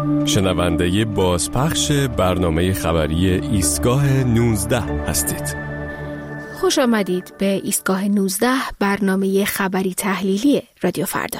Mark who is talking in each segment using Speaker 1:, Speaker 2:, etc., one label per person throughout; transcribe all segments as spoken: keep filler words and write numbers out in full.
Speaker 1: شنونده بازپخش برنامه خبری ایستگاه نوزده هستید.
Speaker 2: خوش آمدید به ایستگاه نوزده، برنامه خبری تحلیلی رادیو فردا.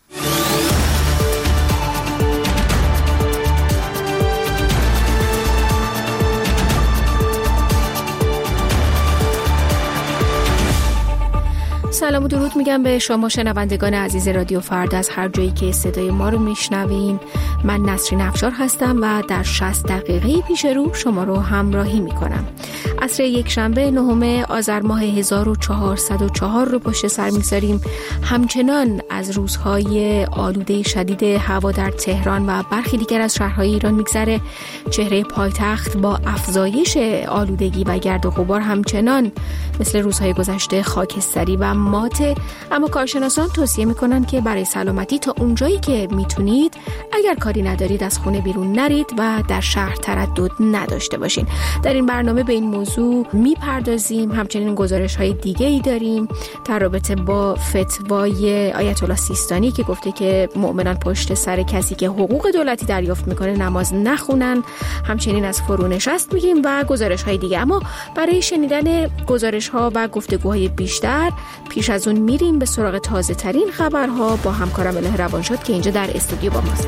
Speaker 2: سلام و درود میگم به شما شنوندگان عزیز رادیو فردا از هر جایی که صدای ما رو میشنوین. من نسرین افشار هستم و در شصت دقیقه پیش رو شما رو همراهی میکنم. عصر یک شنبه نهم آذر ماه هزار و چهارصد و چهار رو پشت سر میگذاریم. همچنان از روزهای آلوده شدید هوا در تهران و برخی دیگر از شهرهای ایران میگذره. چهره پایتخت با افزایش آلودگی و گرد و غبار همچنان مثل روزهای گذشته خاکستری و ماته، اما کارشناسان توصیه میکنن که برای سلامتی تا اونجایی که میتونید اگر کاری ندارید از خونه بیرون نرید و در شهر تردد نداشته باشین. در این برنامه به این موضوع میپردازیم. همچنین گزارش های دیگه ای داریم در رابطه با فتوای آیت الله سیستانی که گفته که مؤمنان پشت سر کسی که حقوق دولتی دریافت میکنه نماز نخونن. همچنین از فرونشست میگیم و گزارش های دیگه. اما برای شنیدن گزارش ها و گفتگوهای بیشتر پیش از اون میریم به سراغ تازه ترین خبرها با همکارم اله روانشاد که اینجا در استودیو با ماست.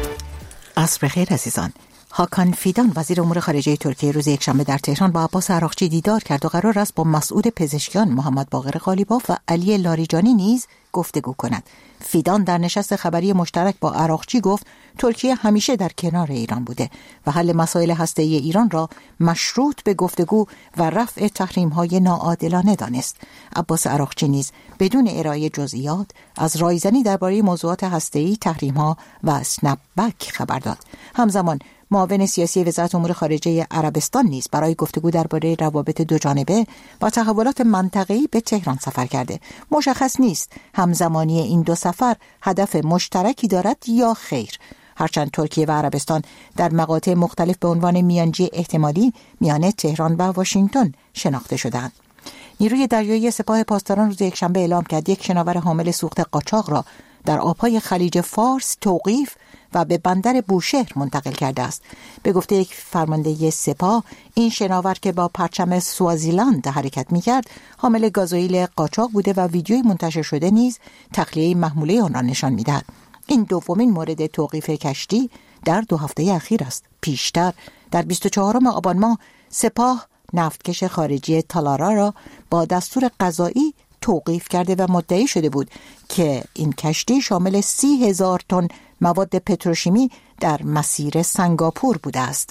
Speaker 3: عصر بخیر عزیزان. هاکان فیدان وزیر امور خارجه ترکیه روز یکشنبه در تهران با عباس عراقچی دیدار کرد و قرار است با مسعود پزشکیان، محمد باقر غالیباف و علی لاریجانی نیز گفتگو کند. فیدان در نشست خبری مشترک با عراقچی گفت ترکیه همیشه در کنار ایران بوده و حل مسائل هسته‌ای ایران را مشروط به گفتگو و رفع تحریم‌های ناعادلانه دانست. عباس عراقچی نیز بدون ارائه جزئیات از رایزنی درباره موضوعات هسته‌ای، تحریم‌ها و اسنپ بک خبر داد. همزمان معاون سیاسی وزارت امور خارجه عربستان نیز برای گفتگو درباره روابط دوجانبه و تحولات منطقه‌ای به تهران سفر کرده. مشخص نیست همزمانی این دو سفر هدف مشترکی دارد یا خیر، هرچند ترکیه و عربستان در مقاطع مختلف به عنوان میانجی احتمالی میان تهران و واشنگتن شناخته شدند. نیروی دریایی سپاه پاسداران روز یکشنبه اعلام کرد یک شناور حامل سوخت قاچاق را در آبهای خلیج فارس توقیف و به بندر بوشهر منتقل کرده است. به گفته یک فرمانده سپاه، این شناور که با پرچم سوازیلند حرکت می‌کرد حامل گازوئیل قاچاق بوده و ویدیویی منتشر شده نیز تخلیه محموله آن را نشان می‌دهد. این دومین مورد توقیف کشتی در دو هفته اخیر است. پیشتر در بیست و چهارم آبان ماه سپاه نفتکش خارجی تالارا را با دستور قضایی توقیف کرده و مدعی شده بود که این کشتی شامل سی هزار تن مواد پتروشیمی در مسیر سنگاپور بوده است.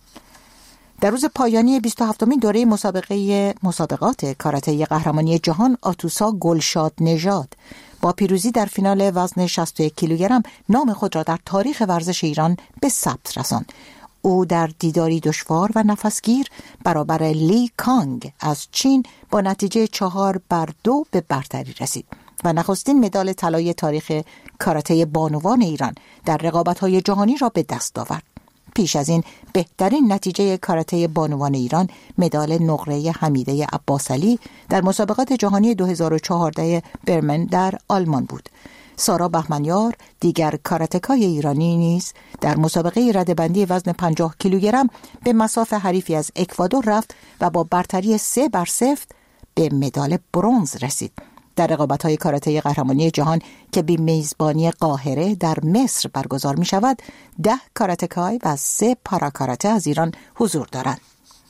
Speaker 3: در روز پایانی بیست و هفتمین دوره مسابقه مسابقات کاراته قهرمانی جهان، آتوسا گلشاد نژاد با پیروزی در فینال وزن شصت و یک کیلوگرم نام خود را در تاریخ ورزش ایران به ثبت رساند. او در دیداری دشوار و نفسگیر برابر لی کانگ از چین با نتیجه چهار بر دو به برتری رسید و نخستین مدال طلای تاریخ کاراته بانوان ایران در رقابت‌های جهانی را به دست آورد. پیش از این بهترین نتیجه کاراته بانوان ایران مدال نقره حمیده عباسعلی در مسابقات جهانی دو هزار و چهارده برمن در آلمان بود. سارا بهمنیار دیگر کاراتکای ایرانی نیز در مسابقه رده‌بندی وزن پنجاه کیلوگرم به مصاف حریفی از اکوادور رفت و با برتری سه بر صفر به مدال برنز رسید. در رقابت‌های کاراته قهرمانی جهان که به میزبانی قاهره در مصر برگزار می شود، ده کاراتکای و سه پاراکاراته از ایران حضور دارند.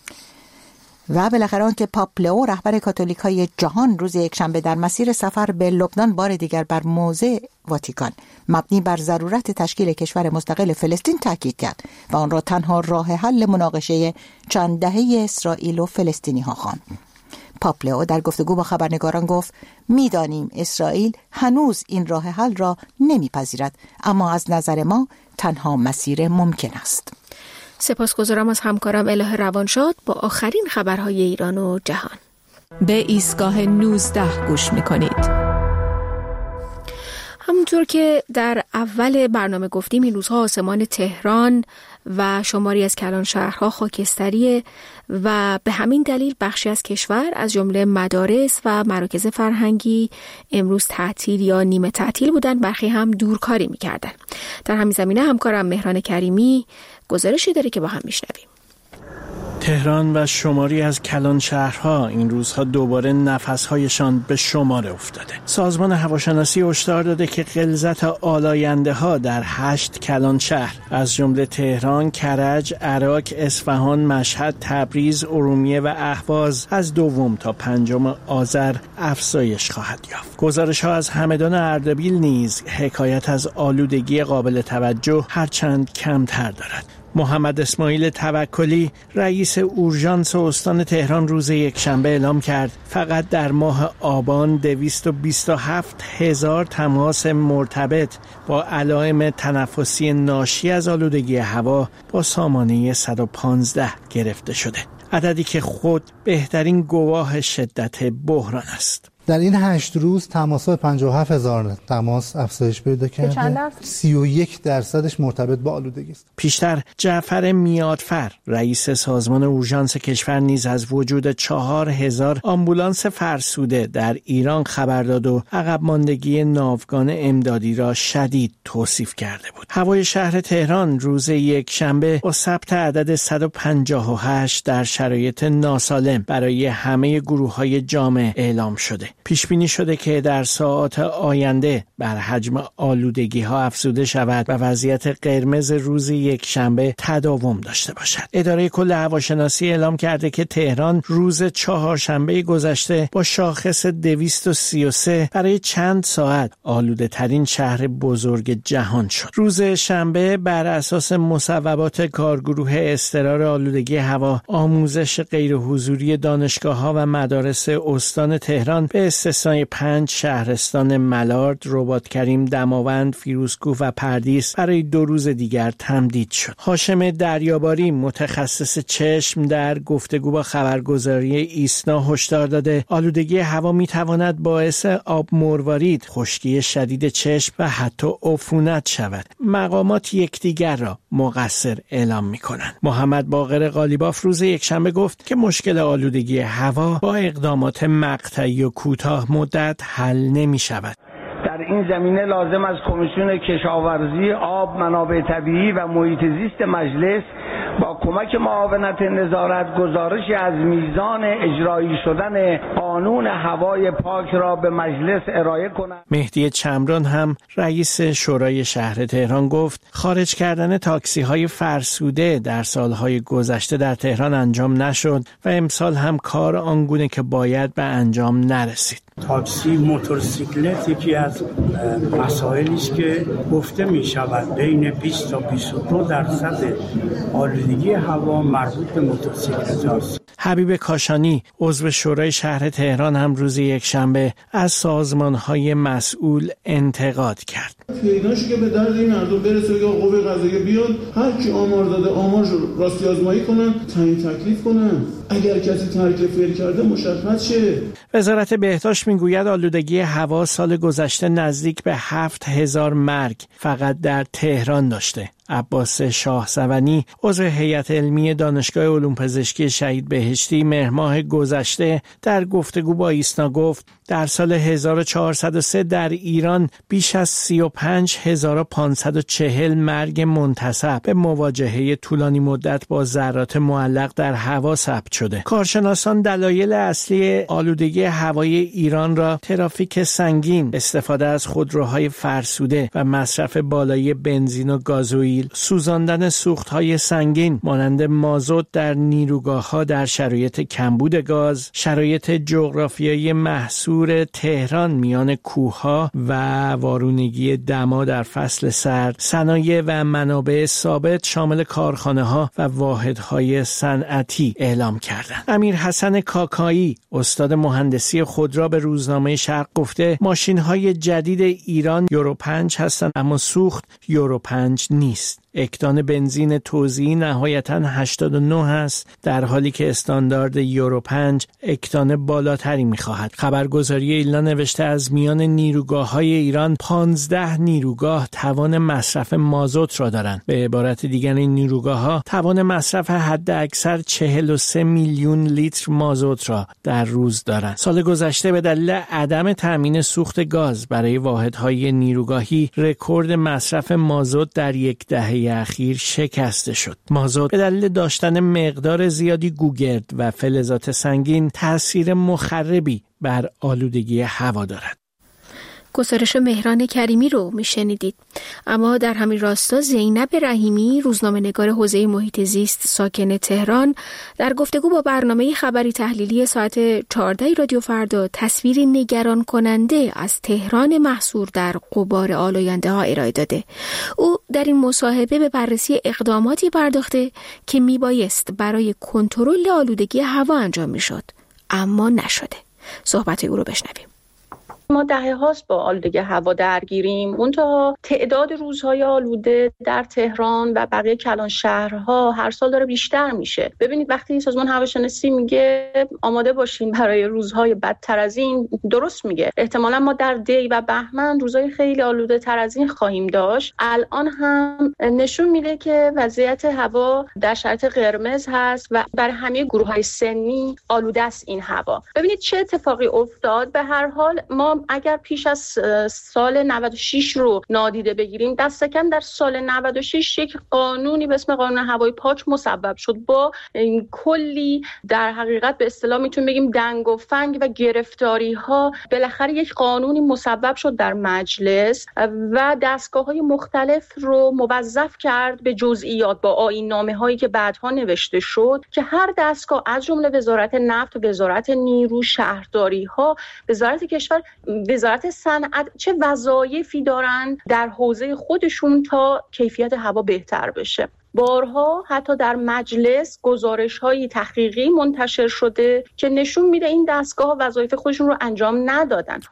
Speaker 3: و بالاخره آنکه پاپ لئو رهبر کاتولیکای جهان روز یکشنبه در مسیر سفر به لبنان بار دیگر بر موضع واتیکان مبنی بر ضرورت تشکیل کشور مستقل فلسطین تاکید کرد و آن را تنها راه حل مناقشه چند دهه اسرائیل و فلسطینی ها خواند. پاپ لئو در گفتگو با خبرنگاران گفت می‌دانیم اسرائیل هنوز این راه حل را نمی‌پذیرد، اما از نظر ما تنها مسیر ممکن است.
Speaker 2: سپاسگزارم از همکارم اله روانشاد با آخرین خبرهای ایران و جهان.
Speaker 4: به ایستگاه نوزده گوش می‌کنید.
Speaker 2: همونطور که در اول برنامه گفتیم این روزها آسمان تهران و شماری از کلان شهرها خاکستریه و به همین دلیل بخشی از کشور از جمله مدارس و مراکز فرهنگی امروز تعطیل یا نیمه تعطیل بودن، برخی هم دورکاری میکردن. در همین زمینه همکارم مهران کریمی گزارشی داره که با هم میشنویم.
Speaker 4: تهران و شماری از کلان شهرها این روزها دوباره نفسهایشان به شمار افتاده. سازمان هواشناسی هشدار داده که غلظت آلاینده ها در هشت کلان شهر از جمله تهران، کرج، عراق، اصفهان، مشهد، تبریز، ارومیه و اهواز از دوم تا پنجم آذر افزایش خواهد یافت. گزارش ها از همدان اردبیل نیز حکایت از آلودگی قابل توجه هرچند کمتر دارد. محمد اسماعیل توکلی رئیس اورژانس استان تهران روز یکشنبه اعلام کرد فقط در ماه آبان دویست و بیست و هفت هزار تماس مرتبط با علائم تنفسی ناشی از آلودگی هوا با سامانه صد و پانزده گرفته شده. عددی که خود بهترین گواه شدت بحران است.
Speaker 5: در این هشت روز تماس‌ها پنجاه و هفت هزار تماس افزایش پیدا کرده.
Speaker 2: چند درصد؟
Speaker 5: سی و یک درصدش مرتبط با آلودگی است.
Speaker 4: پیشتر جعفر میادفر رئیس سازمان اورژانس کشور نیز از وجود چهار هزار آمبولانس فرسوده در ایران خبر داد و عقب ماندگی ناوگان امدادی را شدید توصیف کرده بود. هوای شهر تهران روز یکشنبه با ثبت عدد صد و پنجاه و هشت در شرایط ناسالم برای همه گروه‌های جامعه اعلام شده. پیش بینی شده که در ساعات آینده بر حجم آلودگی ها افزوده شود و وضعیت قرمز روز یکشنبه تداوم داشته باشد. اداره کل هواشناسی اعلام کرده که تهران روز چهارشنبه گذشته با شاخص دویست و سی و سه برای چند ساعت آلوده ترین شهر بزرگ جهان شد. روز شنبه بر اساس مصوبات کارگروه اضطرار آلودگی هوا آموزش غیرحضوری دانشگاه‌ها و مدارس استان تهران به استثنای پنج شهرستان ملارد، رباطکریم، دماوند، فیروزکوه و پردیس برای دو روز دیگر تمدید شد. هاشم دریاباری متخصص چشم در گفتگو با خبرگزاری ایسنا هشدار داده آلودگی هوا میتواند باعث آب مروارید، خشکی شدید چشم و حتی عفونت شود. مقامات یکدیگر را مقصر اعلام میکنند. محمد باقر قالیباف روز یکشنبه گفت که مشکل آلودگی هوا با اقدامات مقطعی و کوتاه مدت حل نمی شود.
Speaker 6: در این زمینه لازم است کمیسیون کشاورزی، آب، منابع طبیعی و محیط زیست مجلس با کمک معاونت نظارت گزارشی از میزان اجرایی شدن قانون هوای پاک را به مجلس ارائه کند.
Speaker 4: مهدی چمران هم رئیس شورای شهر تهران گفت خارج کردن تاکسی های فرسوده در سالهای گذشته در تهران انجام نشد و امسال هم کار آنگونه که باید به انجام نرسید.
Speaker 7: تاکسی موتورسیکلت یکی از مسائلی است که گفته می شود بین بیست تا بیست و دو درصد آلودگی هوا مربوط به موتورسیکلت است.
Speaker 4: حبیب کاشانی عضو شورای شهر تهران هم روز یکشنبه از سازمان‌های مسئول انتقاد کرد.
Speaker 8: پیداش که به درد این مردم برسه که قوه قضاییه بیاد هر کی آمار داده آمارش راستی آزمایی کنن، تعیین تکلیف کنن. اگر کسی ترک فعل کرده مشخص شه.
Speaker 4: وزارت بهداشت میگوید آلودگی هوا سال گذشته نزدیک به هفت هزار مرگ فقط در تهران داشته. عباس شاهسوانی عضو هیئت علمی دانشگاه علوم پزشکی شهید بهشتی مهر ماه گذشته در گفتگو با ایسنا گفت در سال هزار و چهارصد و سه در ایران بیش از سی و پنج هزار و پانصد و چهل مرگ منتسب به مواجهه طولانی مدت با ذرات معلق در هوا ثبت شده. کارشناسان دلایل اصلی آلودگی هوای ایران را ترافیک سنگین، استفاده از خودروهای فرسوده و مصرف بالای بنزین و گازوئیل، سوزاندن سوختهای سنگین مانند مازوت در نیروگاه‌ها در شرایط کمبود گاز، شرایط جغرافیایی محصور تهران میان کوه‌ها و وارونگی دما در فصل سرد، صنایع و منابع ثابت شامل کارخانه‌ها و واحدهای صنعتی اعلام کردند. امیر حسن کاکایی استاد مهندسی خودرو به روزنامه شرق گفته ماشین‌های جدید ایران یورو پنج هستند اما سوخت یورو پنج نیست. اکتان بنزین توزیعی نهایتاً هشتاد و نه است، در حالی که استاندارد یورو پنج اکتان بالاتری می‌خواهد. خبرگزاری ایلنا نوشته از میان نیروگاه‌های ایران پانزده نیروگاه توان مصرف مازوت را دارند. به عبارت دیگر این نیروگاه‌ها توان مصرف حد اکثر چهل و سه میلیون لیتر مازوت را در روز دارند. سال گذشته به دلیل عدم تامین سوخت گاز برای واحدهای نیروگاهی رکورد مصرف مازوت در یک دهه اخیر شکسته شد. مازوت به دلیل داشتن مقدار زیادی گوگرد و فلزات سنگین تأثیر مخربی بر آلودگی هوا دارد.
Speaker 2: گزارش مهران کریمی رو میشنیدید. اما در همین راستا زینب رحیمی، روزنامه‌نگار حوزه محیط زیست ساکن تهران، در گفتگو با برنامه خبری تحلیلی ساعت چهارده رادیو فردا تصویری نگران کننده از تهران محصور در غبار آلاینده ها ارائه داده. او در این مصاحبه به بررسی اقداماتی پرداخته که میبایست برای کنترل آلودگی هوا انجام میشد، اما نشده. صحبت او رو بشنویم.
Speaker 9: ما دهه هاست با آلودگی هوا درگیریم. منتها تعداد روزهای آلوده در تهران و بقیه کلان شهرها هر سال داره بیشتر میشه. ببینید وقتی سازمان هواشناسی میگه آماده باشین برای روزهای بدتر از این، درست میگه. احتمالا ما در دی و بهمن روزهای خیلی آلوده تر از این خواهیم داشت. الان هم نشون میده که وضعیت هوا در شرایط قرمز هست و برای همه گروه‌های سنی آلوده است این هوا. ببینید چه اتفاقی افتاد. به هر حال ما اگر پیش از سال نود و شش رو نادیده بگیریم، دست کم در سال نود و شش یک قانونی به اسم قانون هوای پاک مصوب شد با کلی در حقیقت به اصطلاح میتونیم بگیم دنگ و فنگ و گرفتاری ها. بالاخره یک قانونی مصوب شد در مجلس و دستگاه‌های مختلف رو موظف کرد به جزئیات با آیین‌نامه هایی که بعدها نوشته شد که هر دستگاه از جمله وزارت نفت، وزارت نیرو، شهرداری ها، وزارت کشور، وزارت صنعت چه وظایفی دارن در حوزه خودشون تا کیفیت هوا بهتر بشه. بارها حتی در مجلس گزارش‌های تحقیقی منتشر شده که نشون میده این دستگاه وظایف خودشون رو انجام ندادن.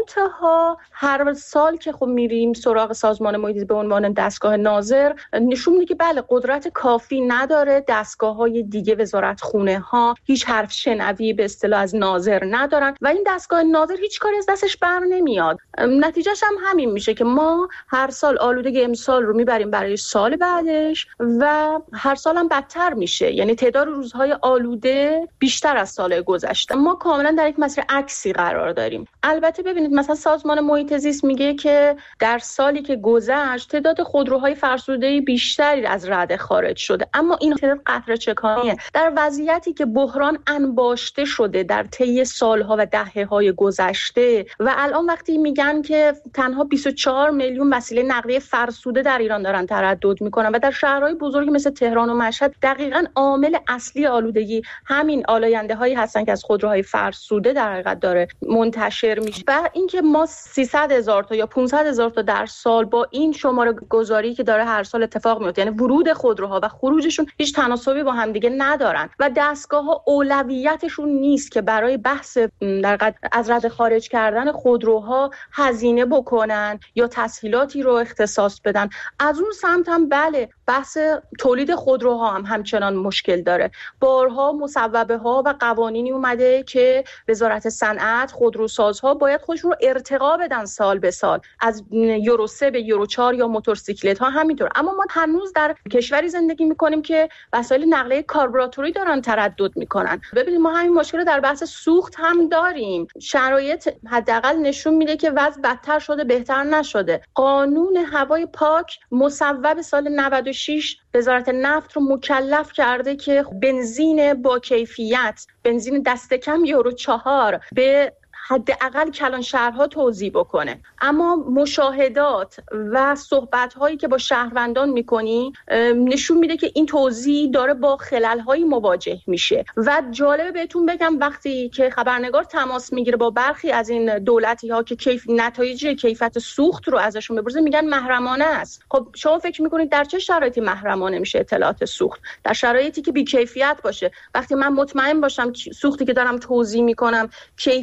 Speaker 9: منتها هر سال که خب میریم سراغ سازمان محیط به عنوان دستگاه ناظر، نشون میده که بله قدرت کافی نداره. دستگاه‌های دیگه وزارت خونه ها هیچ حرف شنوی به اصطلاح از ناظر ندارن و این دستگاه ناظر هیچ کاری از دستش بر نمیاد. نتیجهش هم همین میشه که ما هر سال آلودگی امسال رو میبریم برای سال بعدش و هر سال هم بدتر میشه. یعنی تعداد روزهای آلوده بیشتر از سال گذشته. ما کاملا در یک مسیر عکسی قرار داریم. البته ببینید مثلا سازمان محیط زیست میگه که در سالی که گذشت تعداد خودروهای فرسوده بیشتری از رده خارج شده، اما این تعداد قطره چکانیه در وضعیتی که بحران انباشته شده در طی سالها و دهه‌های گذشته. و الان وقتی میگن که تنها بیست و چهار میلیون وسیله نقلیه فرسوده در ایران دارن تردد میکنن و در شهرهای بزرگی مثل تهران و مشهد دقیقاً عامل اصلی آلودگی همین آلاینده هایی هستن که از خودروهای فرسوده در حقیقت داره منتشر میشه. و اینکه ما سیصد هزار تا یا پانصد هزار تا در سال با این شماره گذاری که داره هر سال اتفاق میفته، یعنی ورود خودروها و خروجشون هیچ تناسبی با هم دیگه ندارن و دستگاه‌ها اولویتشون نیست که برای بحث در حقیقت از رده خارج کردن خودروها هزینه بکنن یا تسهیلاتی رو اختصاص بدن. از اون سمت هم بله بحث تولید خودروها هم همچنان مشکل داره. بارها مصوبه ها و قوانینی اومده که وزارت صنعت، خودروسازها باید خودشون رو ارتقا بدن سال به سال از یورو سه به یورو چهار یا موتورسیکلت ها همینطور. اما ما هنوز در کشوری زندگی میکنیم که وسایل نقلیه کاربراتوری دارن تردد میکنن. ببینید ما همین مشکل در بحث سوخت هم داریم. شرایط حداقل نشون میده که وضع بدتر شده بهتر نشده. قانون هوای پاک مصوب سال نود و شش وزارت نفت رو مکلف کرده که بنزین با کیفیت، بنزین دست کم یورو چهار به حداقل کلان شهرها توزیع بکنه. اما مشاهدات و صحبت‌هایی که با شهروندان می‌کنی نشون میده که این توزیع داره با خلل‌هایی مواجه میشه. و جالبه بهتون بگم وقتی که خبرنگار تماس میگیره با برخی از این دولتی‌ها که کیف نتایج کیفیت سوخت رو ازشون بپرسه، میگن محرمانه است. خب شما فکر می‌کنید در چه شرایطی محرمانه میشه اطلاعات سوخت؟ در شرایطی که بی‌کیفیت باشه. وقتی من مطمئن باشم سوختی که دارم توزیع می‌کنم کیفیت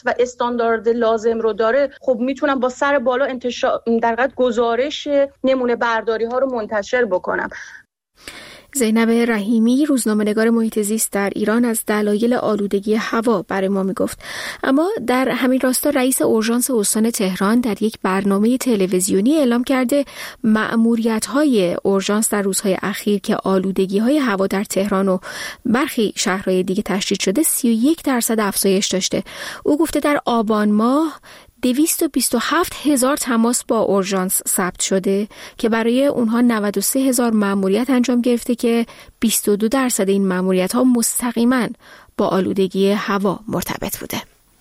Speaker 9: هست و استاندارد لازم رو داره، خب میتونم با سر بالا انتشار در واقع گزارش نمونه برداری ها رو منتشر بکنم.
Speaker 2: زینب رحیمی، روزنامه‌نگار محیط زیست در ایران، از دلایل آلودگی هوا برای ما میگفت. اما در همین راستا رئیس اورژانس استان تهران در یک برنامه تلویزیونی اعلام کرده مأموریت‌های اورژانس در روزهای اخیر که آلودگی‌های هوا در تهران و برخی شهرهای دیگه تشدید شده سی و یک درصد افزایش داشته. او گفته در آبان ماه دویست و بیست و هفت هزار تماس با اورژانس ثبت شده که برای اونها نود و سه هزار مأموریت انجام گرفته که بیست و دو درصد این مأموریت‌ها مستقیما با آلودگی هوا مرتبط بوده.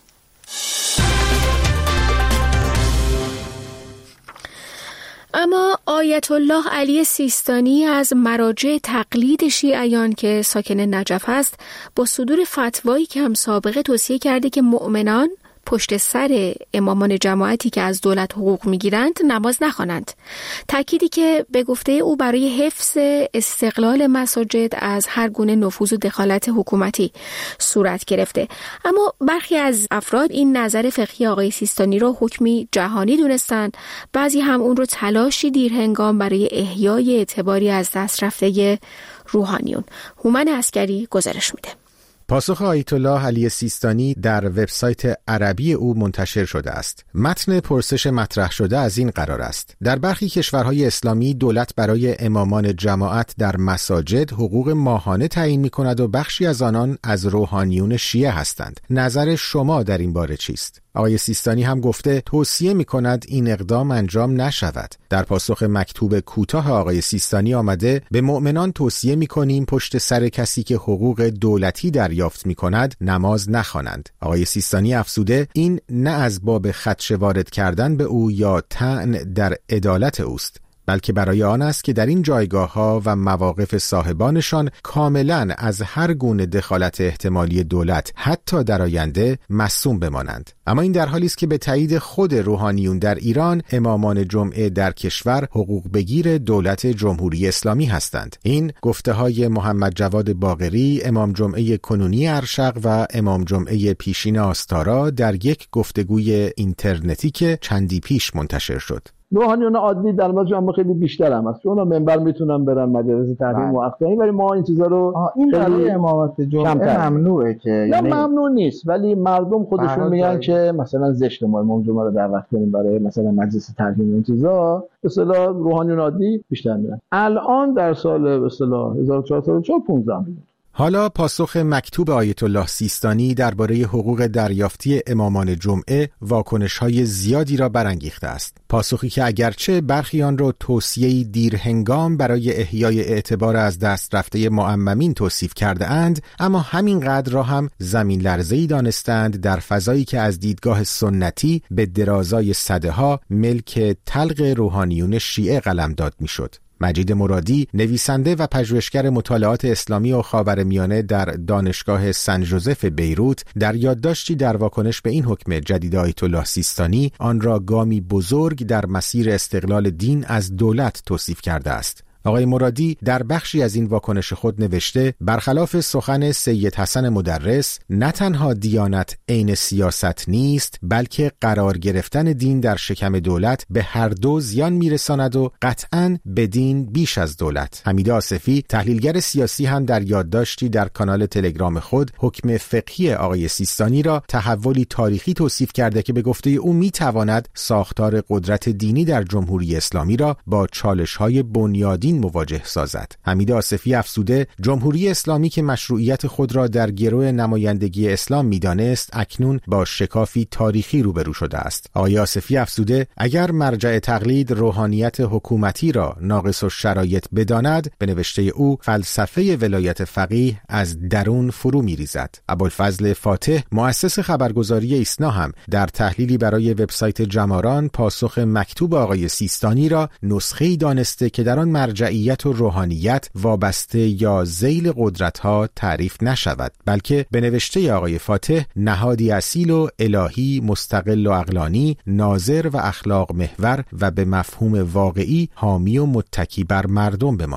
Speaker 2: اما آیت الله علی سیستانی از مراجع تقلید شیعیان که ساکن نجف است با صدور فتوایی که هم سابقه توصیه کرده که مؤمنان پشت سر امامان جماعتی که از دولت حقوق میگیرند نماز نخوانند. تأکیدی که به گفته او برای حفظ استقلال مساجد از هر گونه نفوذ و دخالت حکومتی صورت گرفته. اما برخی از افراد این نظر فقهی آقای سیستانی را حکمی جهانی دونستند، بعضی هم اون رو تلاشی دیرهنگام برای احیای اعتباری از دست رفته روحانیون. هومن عسکری گزارش میده.
Speaker 10: پاسخ آیت الله علی سیستانی در وبسایت عربی او منتشر شده است. متن پرسش مطرح شده از این قرار است: در برخی کشورهای اسلامی دولت برای امامان جماعت در مساجد حقوق ماهانه تعیین می‌کند و بخشی از آنان از روحانیون شیعه هستند. نظر شما در این باره چیست؟ آقای سیستانی هم گفته توصیه می‌کند این اقدام انجام نشود. در پاسخ مکتوب کوتاه آقای سیستانی آمده به مؤمنان توصیه می‌کنیم پشت سر کسی که حقوق دولتی دریافت می‌کند نماز نخوانند. آقای سیستانی افزوده این نه از باب خدشه وارد کردن به او یا طعن در عدالت اوست، بلکه برای آن است که در این جایگاه‌ها و مواقف صاحبانشان کاملاً از هر گونه دخالت احتمالی دولت حتی در آینده مصون بمانند. اما این در حالی است که به تایید خود روحانیون در ایران امامان جمعه در کشور حقوق بگیر دولت جمهوری اسلامی هستند. این گفته‌های محمد جواد باقری، امام جمعه کنونی ارشق و امام جمعه پیشین آستارا در یک گفتگوی اینترنتی که چندی پیش منتشر شد.
Speaker 11: روحانیون عادی در مجمع جمع خیلی بیشتر هم هست، چون منبر میتونن برن مجالس تحریم و اخوانی، ولی ما این چیزا رو
Speaker 12: این برای امامت جمعه ممنوعه که
Speaker 11: نه یعنی ممنوع نیست، ولی مردم خودشون میگن که مثلا زشت ما امام جمعه رو دعوت کنیم برای مثلا مجلس تحریم و این چیزا. به اصطلاح روحانیون عادی بیشتر میرن. الان در سال به اصطلاح هزار و چهارصد و چهار پانزده میلیون.
Speaker 10: حالا پاسخ مکتوب آیت الله سیستانی درباره حقوق دریافتی امامان جمعه واکنش‌های زیادی را برانگیخته است. پاسخی که اگرچه برخی آن را توصیه‌ای دیرهنگام برای احیای اعتبار از دست رفته معممین توصیف کرده اند، اما همینقدر را هم زمین لرزه‌ای دانستند در فضایی که از دیدگاه سنتی به درازای صدها ملک تلق روحانیون شیعه قلمداد می‌شد. مجید مرادی، نویسنده و پژوهشگر مطالعات اسلامی و خاورمیانه در دانشگاه سن ژوزف بیروت، در یادداشتی در واکنش به این حکم جدید آیت الله سیستانی آن را گامی بزرگ در مسیر استقلال دین از دولت توصیف کرده است. آقای مرادی در بخشی از این واکنش خود نوشته برخلاف سخن سید حسن مدرس، نه تنها دیانت عین سیاست نیست، بلکه قرار گرفتن دین در شکم دولت به هر دو زیان میرساند و قطعاً به دین بیش از دولت. حمید آصفی، تحلیلگر سیاسی، هم در یادداشتی در کانال تلگرام خود حکم فقهی آقای سیستانی را تحولی تاریخی توصیف کرده که به گفته او میتواند ساختار قدرت دینی در جمهوری اسلامی را با چالش‌های بنیادی مواجه سازد. حمید آصفی افزوده جمهوری اسلامی که مشروعیت خود را در گرو نمایندگی اسلام می‌دانست اکنون با شکافی تاریخی روبرو شده است. آقای آصفی افزوده اگر مرجع تقلید روحانیت حکومتی را ناقص الشرایط بداند، به نوشته او فلسفه ولایت فقیه از درون فرو می‌ریزد. ابوالفضل فاتح، مؤسس خبرگزاری ایسنا، هم در تحلیلی برای وبسایت جماران پاسخ مکتوب آقای سیستانی را نسخه‌ای دانسته که در آن مرجع مرجعیت و روحانیت وابسته یا ذیل قدرت‌ها تعریف نشود، بلکه به نوشته آقای فاتح نهادی اصیل و الهی، مستقل و عقلانی، ناظر و اخلاق محور و به مفهوم واقعی حامی و متکی بر مردم بماند.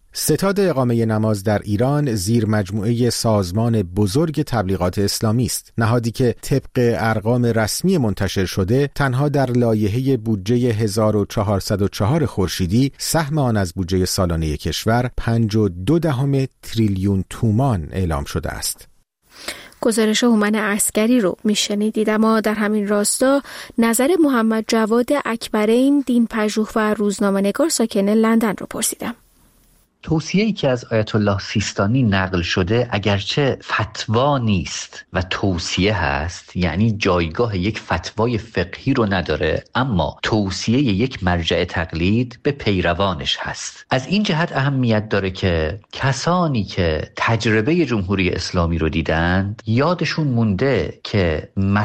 Speaker 10: ستاد اقامه نماز در ایران زیر مجموعه سازمان بزرگ تبلیغات اسلامی است. نهادی که طبق ارقام رسمی منتشر شده تنها در لایحه بودجه هزار و چهارصد و چهار خورشیدی سهم آن از بودجه سالانه کشور پنج و دو دهم تریلیون تومان اعلام شده است.
Speaker 2: گزارش هومن عسکری رو میشنیدید. اما در همین راستا نظر محمد جواد اکبرین، دین پژوه و روزنامه‌نگار ساکن لندن رو پرسیدم.
Speaker 13: توصیه‌ای که از آیت الله سیستانی نقل شده اگرچه فتوا نیست و توصیه هست، یعنی جایگاه یک فتوای فقهی رو نداره، اما توصیه یک مرجع تقلید به پیروانش هست. از این جهت اهمیت داره که کسانی که تجربه جمهوری اسلامی رو دیدند یادشون مونده که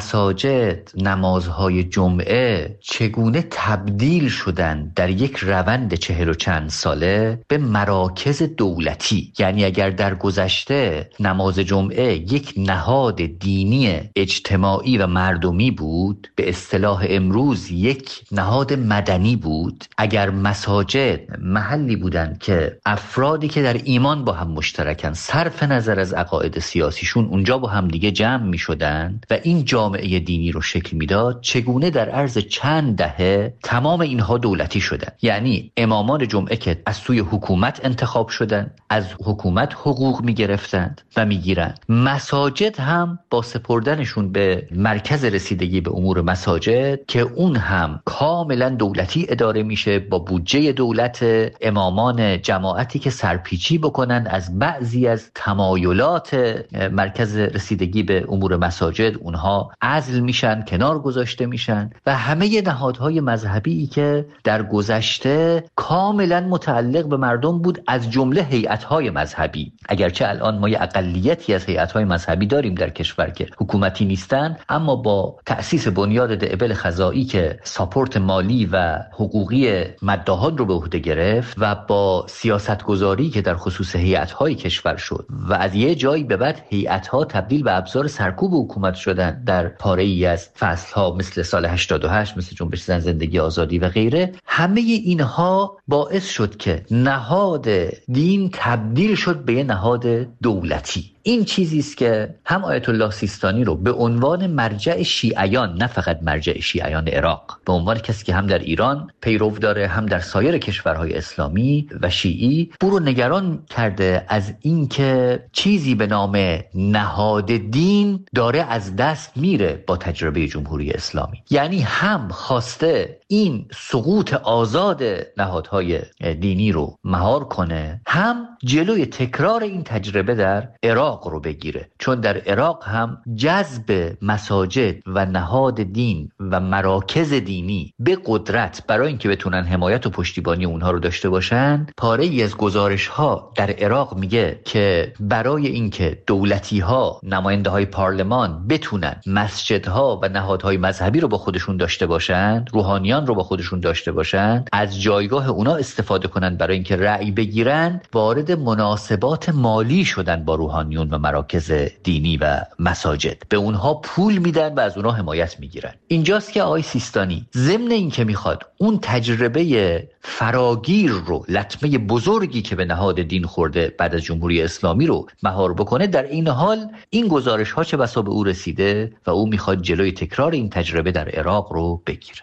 Speaker 13: مساجد، نمازهای جمعه چگونه تبدیل شدن در یک روند چهل و چند ساله به مراکز دولتی. یعنی اگر در گذشته نماز جمعه یک نهاد دینی اجتماعی و مردمی بود، به اصطلاح امروز یک نهاد مدنی بود. اگر مساجد محلی بودند که افرادی که در ایمان با هم مشترکن، صرف نظر از عقاید سیاسیشون، اونجا با هم دیگه جمع می شدند و این جامعه دینی رو شکل میداد، چگونه در عرض چند دهه تمام اینها دولتی شدن. یعنی امامان جمعه که از سوی حکومت انتخاب شدن، از حکومت حقوق می گرفتند و می گیرند. مساجد هم با سپردنشون به مرکز رسیدگی به امور مساجد که اون هم کاملا دولتی اداره میشه با بودجه دولت، امامان جماعتی که سرپیچی بکنن از بعضی از تمایلات مرکز رسیدگی به امور مساجد، اونها عزل میشن، کنار گذاشته میشن و همه نهادهای مذهبی که در گذشته کاملا متعلق به مردم بود، از جمله هیئت‌های مذهبی. اگرچه الان ما یه اقلیتی از هیئت‌های مذهبی داریم در کشور که حکومتی نیستن، اما با تأسیس بنیاد دعبل خزائی که ساپورت مالی و حقوقی مداحان رو به عهده گرفت و با سیاستگذاری که در خصوص هیئت‌های کشور شد و از یه جایی به بعد هیئت‌ها تبدیل به ابزار سرکوب حکومت شدن در پاره‌ای از فصل‌ها، مثل سال هشتاد و هشت، مثل جنبش زن زندگی آزادی و غیره. همه اینها باعث شد که نهاد دین تبدیل شد به نهاد دولتی. این چیزی است که هم آیت الله سیستانی رو به عنوان مرجع شیعیان، نه فقط مرجع شیعیان عراق، به عنوان کسی که هم در ایران پیرو داره هم در سایر کشورهای اسلامی و شیعی، برو نگران کرده از اینکه چیزی به نام نهاد دین داره از دست میره با تجربه جمهوری اسلامی. یعنی هم خواسته این سقوط آزاد نهادهای دینی رو مهار کنه، هم جلوی تکرار این تجربه در عراق رو بگیره، چون در عراق هم جذب مساجد و نهاد دین و مراکز دینی به قدرت برای اینکه بتونن حمایت و پشتیبانی اونها رو داشته باشن، پاره‌ای از گزارش‌ها در عراق میگه که برای اینکه دولتی‌ها، نماینده‌های پارلمان بتونن مسجدها و نهادهای مذهبی رو با خودشون داشته باشن، روحانیان رو با خودشون داشته باشن، از جایگاه اونا استفاده کنن برای اینکه رأی بگیرن، وارد مناسبات مالی شدن با روحانیون و مراکز دینی و مساجد. به اونها پول میدن و از اونها حمایت میگیرن. اینجاست که آقای سیستانی ضمن این که میخواد اون تجربه فراگیر رو، لطمه بزرگی که به نهاد دین خورده بعد از جمهوری اسلامی رو مهار بکنه، در این حال این گزارش ها چه بسا به او رسیده و او میخواد جلوی تکرار این تجربه در عراق رو بگیره.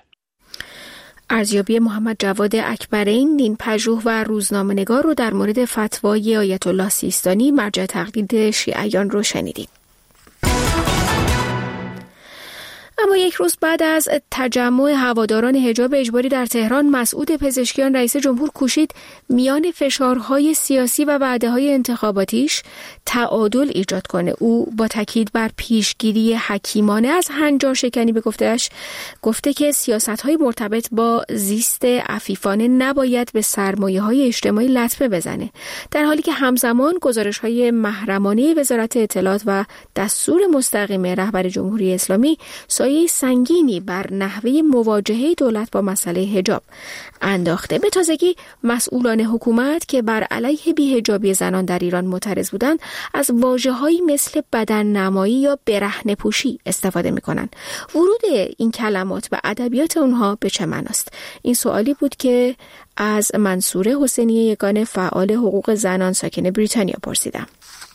Speaker 2: ارزیابی محمد جواد اکبرین، دین پژوه و روزنامه‌نگار رو در مورد فتوای آیت الله سیستانی مرجع تقلید شیعیان رو شنیدید. اما یک روز بعد از تجمع هواداران حجاب اجباری در تهران، مسعود پزشکیان رئیس جمهور کوشید میان فشارهای سیاسی و وعده‌های انتخاباتیش تعادل ایجاد کنه. او با تاکید بر پیشگیری حکیمانه از هنجار شکنی به گفته‌اش گفته که سیاست‌های مرتبط با زیست عفیفانه نباید به سرمایه‌های اجتماعی لطمه بزنه، در حالی که همزمان گزارش‌های محرمانه وزارت اطلاعات و دستور مستقیم رهبر جمهوری اسلامی سایر سایه سنگینی بر نحوه مواجهه دولت با مسئله حجاب انداخته. به تازگی مسئولان حکومت که بر علیه بی‌حجابی زنان در ایران معترض بودند از واژه‌هایی مثل بدن نمایی یا برهنه پوشی استفاده می‌کنند. ورود این کلمات به ادبیات اونها به چه معناست؟ این سوالی بود که از منصوره حسینی یگانه فعال حقوق زنان ساکن بریتانیا پرسیدم.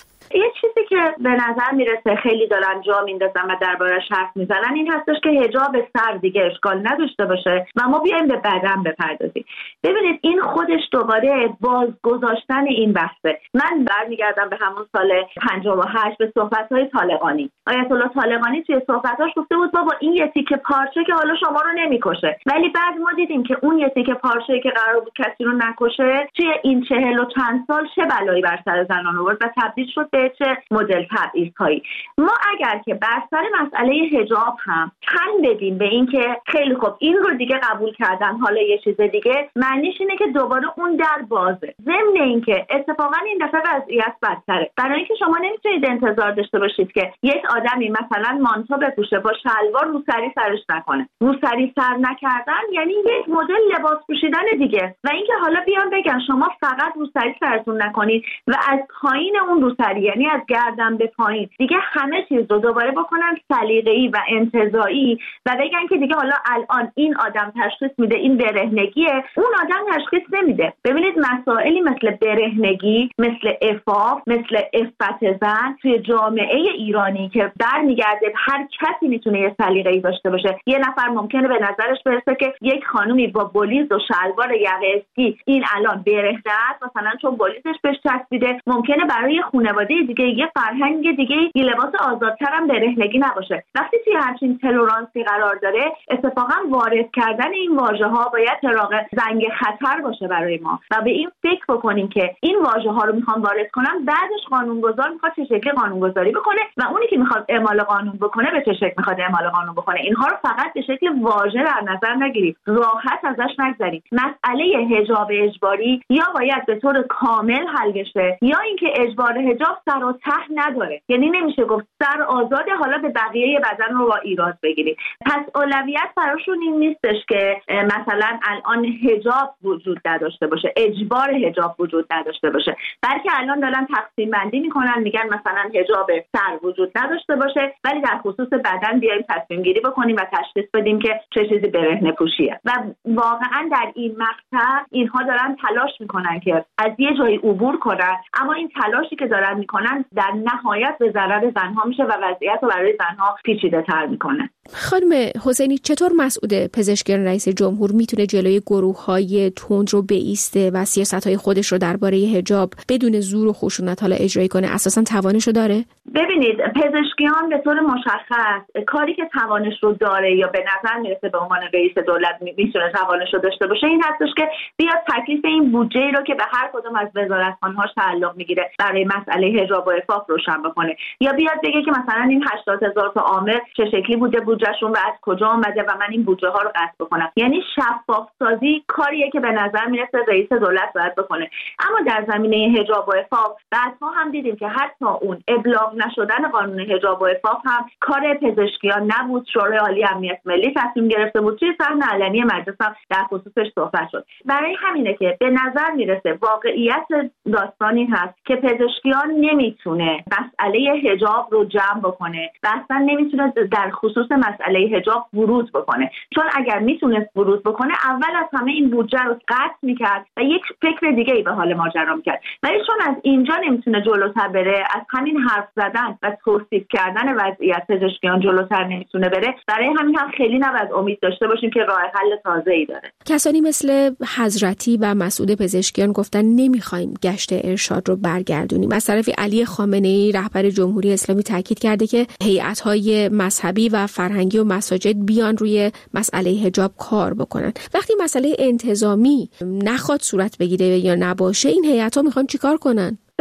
Speaker 14: یه چیزی که به نظر میرسه خیلی دارن جا میندازن و دربارش حرف میزنن این هستش که حجاب سر دیگه اشکال نداشته باشه و ما بیایم به بدن بپردازیم. ببینید این خودش دوباره بازگذاشتن این بحثه. من برمیگردم به همون سال پنجاه و هشت به صحبت‌های طالقانی. آیت الله طالقانی توی صحبتاش گفته بود بابا این یه تیکه پارچه که حالا شما رو نمیکشه، ولی بعد ما دیدیم که اون یه تیکه پارچه که قرار بود کسی رو نکشه توی این چهل و چند سال چه بلایی بر سر زنان آورد و تبدیل شد به چه مدل تبعیض‌هایی. ما اگر که بر سر مسئله حجاب هم تن بدیم به این که خیلی خوب این رو دیگه قبول کردن حالا یه چیز دیگه، معنیش اینه که دوباره اون در بازه. ضمن اینکه اتفاقا این دفعه وضعیت بدتره، برای اینکه شما نمیتونید انتظار داشته باشید که یک آدمی مثلا مانتو بپوشه با شلوار روسری سرش نکنه. روسری سر نکردن یعنی یک مدل لباس پوشیدن دیگه، و اینکه حالا بیان بگن شما فقط روسری سرتون نکنید و از پایین اون روسری یعنی از گردن به پایین دیگه همه چیز رو دوباره بکنن سلیقه‌ای و انتزاعی و بگن که دیگه حالا الان این آدم تشخیص میده این برهنگیه، اون آدم تشخیص نمیده. ببینید مسائلی مثل برهنگی، مثل عفاف، مثل عفت زن توی جامعه ایرانی که برمیگرده هر کسی میتونه یه سلیقه‌ای داشته باشه. یه نفر ممکنه به نظرش برسه که یک خانومی با بلیز و شلوار یقه اسکی این الان برهنه است، مثلا چون بلیزش بهش چسبیده. ممکنه برای خانواده دیگه یه فرهنگ دیگه یه لباس آزادتر هم برهنگی نباشه. وقتی توی همچین تلورانسی قرار داره، اتفاقا وارد کردن این واژه‌ها باید طراق زنگ خطر باشه برای ما و به این فکر بکنیم که این واژه‌ها رو میخوام وارد کنم، بعدش قانونگذار میخواد چه شکلی قانونگذاری بکنه و اونی که میخواد اعمال قانون بکنه به چه شکل میخواد اعمال قانون بکنه. اینها رو فقط به شکل واژه در نظر نگیرید، راحت ازش نگذرید. مسئله حجاب اجباری یا باید به طور کامل حل بشه یا اینکه اجبار حجاب سر و ته نداره، یعنی نمیشه گفت سر آزاده حالا به بقیه بدن رو با ایراد بگیرید. پس اولویت براشون این نیستش که مثلا الان حجاب وجود نداشته باشه، اجبار حجاب وجود نداشته باشه، بلکه الان دارن تقسیم بندی میکنن، میگن مثلا حجاب سر وجود نداشته باشه ولی در خصوص بدن بیایم تصمیم گیری بکنیم و تشخیص بدیم که چه چیزی برهنه پوشیه. و واقعا در این مقطع اینها دارن تلاش میکنن که از یه جایی عبور کنن، اما این تلاشی که دارن میکنن در نهایت به ضرر زنها میشه و وضعیت رو برای زنها پیچیده تر میکنه.
Speaker 2: خانم حسینی، چطور مسعود پزشکیان رئیس جمهور میتونه جلوی گروه‌های تند رو بایسته و سیاست‌های خودش رو درباره حجاب بدون زور و خشونت حالا اجرایی کنه؟ اساساً توانش رو داره؟
Speaker 14: ببینید پزشکیان به طور مشخص کاری که توانش رو داره یا به نظر میرسه به عنوان رئیس دولت میتونه توانش رو داشته باشه این هستش که بیاد تکلیف این بودجه رو که به هر کدوم از وزارتخانه‌هاش تعلق میگیره برای مسئله حجاب و عفاف روشن بکنه، یا بیاد بگه که مثلا این هشتاد هزار تا عامل چه شکلی بوده بودجهشون و از کجا آمده و من این بودجه ها رو قطع بکنم. یعنی شفاف سازی کاریه که به نظر میرسه رئیس دولت باید بکنه. اما در زمینه حجاب و عفاف بعدها هم دیدیم که حتی اون ابلاغ نشدن قانون حجاب و عفاف هم کار پزشکیان نبود، شورای عالی امنیت ملی تصمیم گرفته بود، توی صحن علنی مجلس هم در خصوصش صحبت شد. برای همینه که به نظر میرسه واقعیت داستان این هست که پزشکیان نمیتونه مسئله حجاب رو جمع بکنه و اصلا نمیتونه در خصوص مسئله حجاب ورود بکنه، چون اگر میتونه ورود بکنه اول از همه این بودجه رو قطع میکرد و یک فکر دیگه ای به حال ماجرا میکرد. ولی چون از اینجا نمیتونه جلوتر بره، از همین حرف زدن و توصیف کردن وضعیت پزشکیان جلوتر نمیتونه بره، برای همین هم خیلی نباید امید داشته باشیم که راه حل تازه‌ای داره.
Speaker 2: کسانی مثل حضرتی و مسعود پزشکیان گفتن نمیخوایم گشت ارشاد رو برگردونیم. از طرفی علی خامنه‌ای رهبر جمهوری اسلامی تاکید کرده که هیئت‌های مذهبی و فرهنگی و مساجد بیان روی مسئله حجاب کار بکنن. وقتی مسئله انتظامی نخواد صورت بگیره یا نباشه، این هیئت‌ها میخوان چیکار کنن؟
Speaker 14: ببینید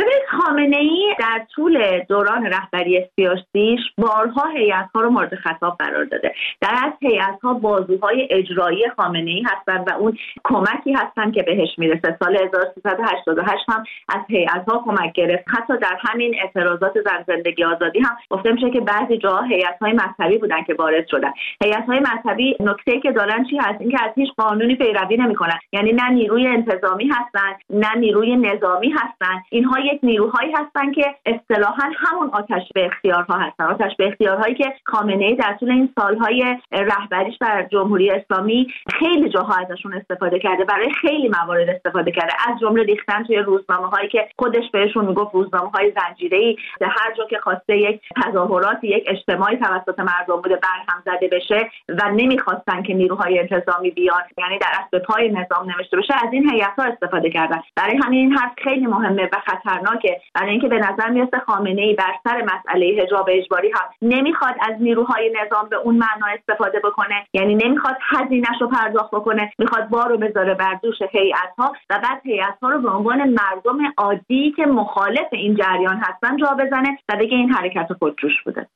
Speaker 14: خامنه‌ای در طول دوران رهبری سیاسیش بارها هیئت‌ها رو مورد خطاب قرار داده. در از هیئت‌ها بازوهای اجرایی خامنه‌ای هستن و اون کمکی هستن که بهش میرسه. سال هزار و سیصد و هشتاد و هشت هم از هیئت‌ها کمک گرفت. حتی در همین اعتراضات زن زندگی آزادی هم گفته میشه که بعضی جاها هیئت‌های مذهبی بودن که وارد شدن. هیئت‌های مذهبی نکته‌ای که دارن چی هست؟ اینکه از هیچ قانونی پیروی نمی‌کنن. یعنی نه نیروی انتظامی هستن، نه نیروی نظامی هستن. اینها یک نیروهایی هستن که اصطلاحاً همون آتش به اختیارها هستن. آتش به اختیارهایی که خامنه‌ای در طول این سالهای رهبریش در جمهوری اسلامی خیلی جاها ازشون استفاده کرده، برای خیلی موارد استفاده کرده، از جمله ریختن توی روزنامه‌هایی که خودش بهشون میگفت روزنامه‌های زنجیره‌ای، هر جا که خواسته یک تظاهرات، یک اجتماعی توسط مردم بوده برهم زده بشه و نمی‌خواستن که نیروهای انتظامی بیان، یعنی در اصل پای نظام نوشته بشه، از این هیئت‌ها استفاده کردن. برای همین این حرف خیلی مهمه و خطرناکه، برای اینکه به نظر میاد خامنه‌ای بر سر مسئله حجاب اجباری هم نمیخواد از نیروهای نظام به اون معنا استفاده بکنه، یعنی نمیخواد هزینه‌اش رو پرداخت بکنه، میخواد بار رو بذاره بر دوش هیئت‌ها و بعد هیئت‌ها رو به عنوان مردم عادی که مخالف این جریان هستن جا بزنه و بگه این حرکت خودجوش بوده.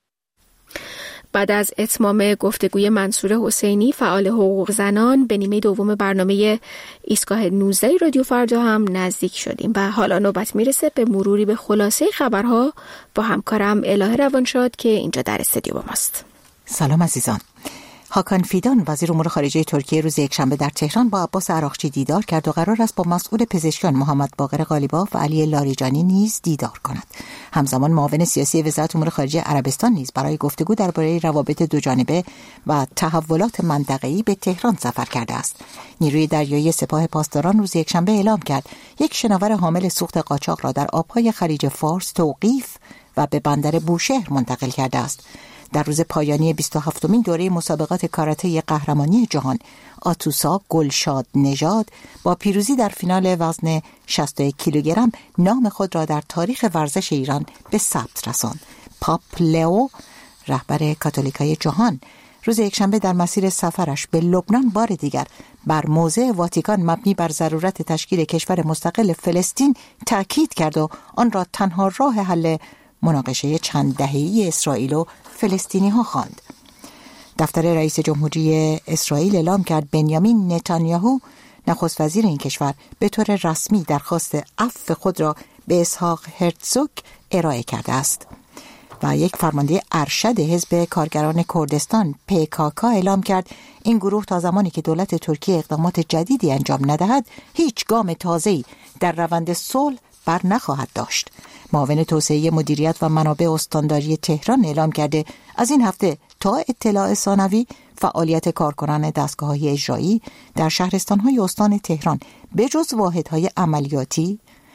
Speaker 2: بعد از اتمام گفتگوی منصور حسینی فعال حقوق زنان به نیمه دوم برنامه ایستگاه نوزده رادیو فردا هم نزدیک شدیم و حالا نوبت میرسه به مروری به خلاصه خبرها با همکارم الهه روانشاد که اینجا در استودیو با ماست.
Speaker 3: سلام عزیزان. هاکان فیدان وزیر امور خارجه ترکیه روز یکشنبه در تهران با عباس عراقچی دیدار کرد و قرار است با مسئول پزشکیان محمد باقر قالیباف و علی لاریجانی نیز دیدار کند. همزمان معاون سیاسی وزارت امور خارجه عربستان نیز برای گفتگو درباره روابط دوجانبه و تحولات منطقه‌ای به تهران سفر کرده است. نیروی دریایی سپاه پاسداران روز یکشنبه اعلام کرد یک شناور حامل سوخت قاچاق را در آبهای خلیج فارس توقیف و به بندر بوشهر منتقل کرده است. در روز پایانی بیست و هفتمین دوره مسابقات کاراته قهرمانی جهان، آتوسا گلشاد نژاد با پیروزی در فینال وزن شصت و یک کیلوگرم نام خود را در تاریخ ورزش ایران به ثبت رساند. پاپ لئو، رهبر کاتولیکای جهان، روز یکشنبه در مسیر سفرش به لبنان بار دیگر بر موضع واتیکان مبنی بر ضرورت تشکیل کشور مستقل فلسطین تأکید کرد و آن را تنها راه حل مناقشه چند دهه‌ای اسرائیل و فلسطینی ها خواند. دفتر رئیس جمهوری اسرائیل اعلام کرد بنیامین نتانیاهو نخست وزیر این کشور به طور رسمی درخواست عفو خود را به اسحاق هرتزوگ ارائه کرده است. و یک فرمانده ارشد حزب کارگران کردستان پی کا کا اعلام کرد این گروه تا زمانی که دولت ترکیه اقدامات جدیدی انجام ندهد هیچ گام تازه‌ای در روند صلح بر نخواهد داشت. معاون توسعه مدیریت و منابع استانداری تهران اعلام کرده از این هفته تا اطلاع ثانوی فعالیت کارکنان دستگاه‌های اجرایی در شهرستان‌های استان تهران به جز واحدهای عملیاتی،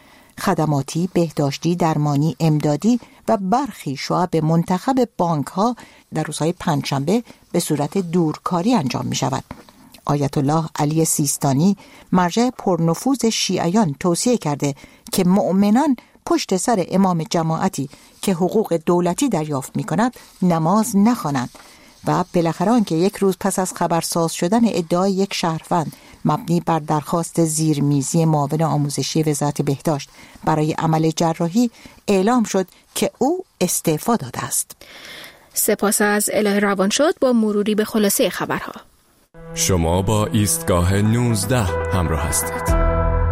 Speaker 3: خدماتی، بهداشتی، درمانی، امدادی و برخی شعب منتخب بانک‌ها در روزهای پنجشنبه به صورت دورکاری انجام می‌شود. آیت الله علی سیستانی مرجع پرنفوذ شیعیان توصیه کرده که مؤمنان پشت سر امام جماعتی که حقوق دولتی دریافت می‌کند نماز نخوانند و بالاخره آنکه یک روز پس از خبرساز شدن ادعای یک شهروند مبنی بر درخواست زیرمیزی معاون آموزشی وزارت بهداشت برای عمل جراحی اعلام شد که او استعفا داده است.
Speaker 2: سپاس از الهه روانشاد با مروری به خلاصه خبرها.
Speaker 1: شما با ایستگاه نوزده همراه هستید.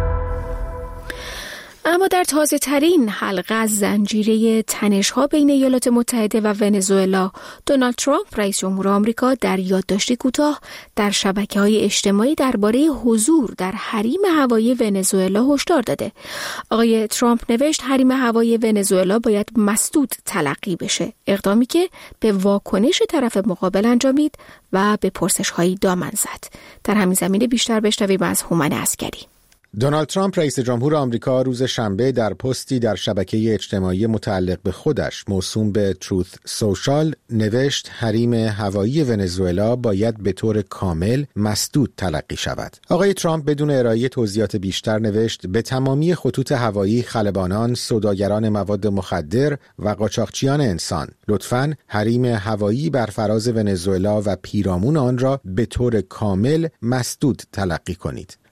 Speaker 2: اما در تازه ترین حلقه از زنجیره تنش‌ها بین ایالات متحده و ونزوئلا، دونالد ترامپ رئیس جمهور آمریکا در یادداشتی کوتاه در شبکه‌های اجتماعی درباره حضور در حریم هوایی ونزوئلا هشدار داده. آقای ترامپ نوشت حریم هوایی ونزوئلا باید مسدود تلقی بشه، اقدامی که به واکنش طرف مقابل انجامید و به پرسش‌های دامن زد. در همین زمینه بیشتر بشنویم از هومن عسکری.
Speaker 10: دونالد ترامپ رئیس جمهور آمریکا روز شنبه در پستی در شبکه اجتماعی متعلق به خودش موسوم به تروث سوشال نوشت حریم هوایی ونزوئلا باید به طور کامل مسدود تلقی شود. آقای ترامپ بدون ارائه توضیحات بیشتر نوشت به تمامی خطوط هوایی خلبانان، سوداگران مواد مخدر و قاچاقچیان انسان لطفاً حریم هوایی بر فراز ونزوئلا و پیرامون آن را به طور کامل مسدود تلقی کنید.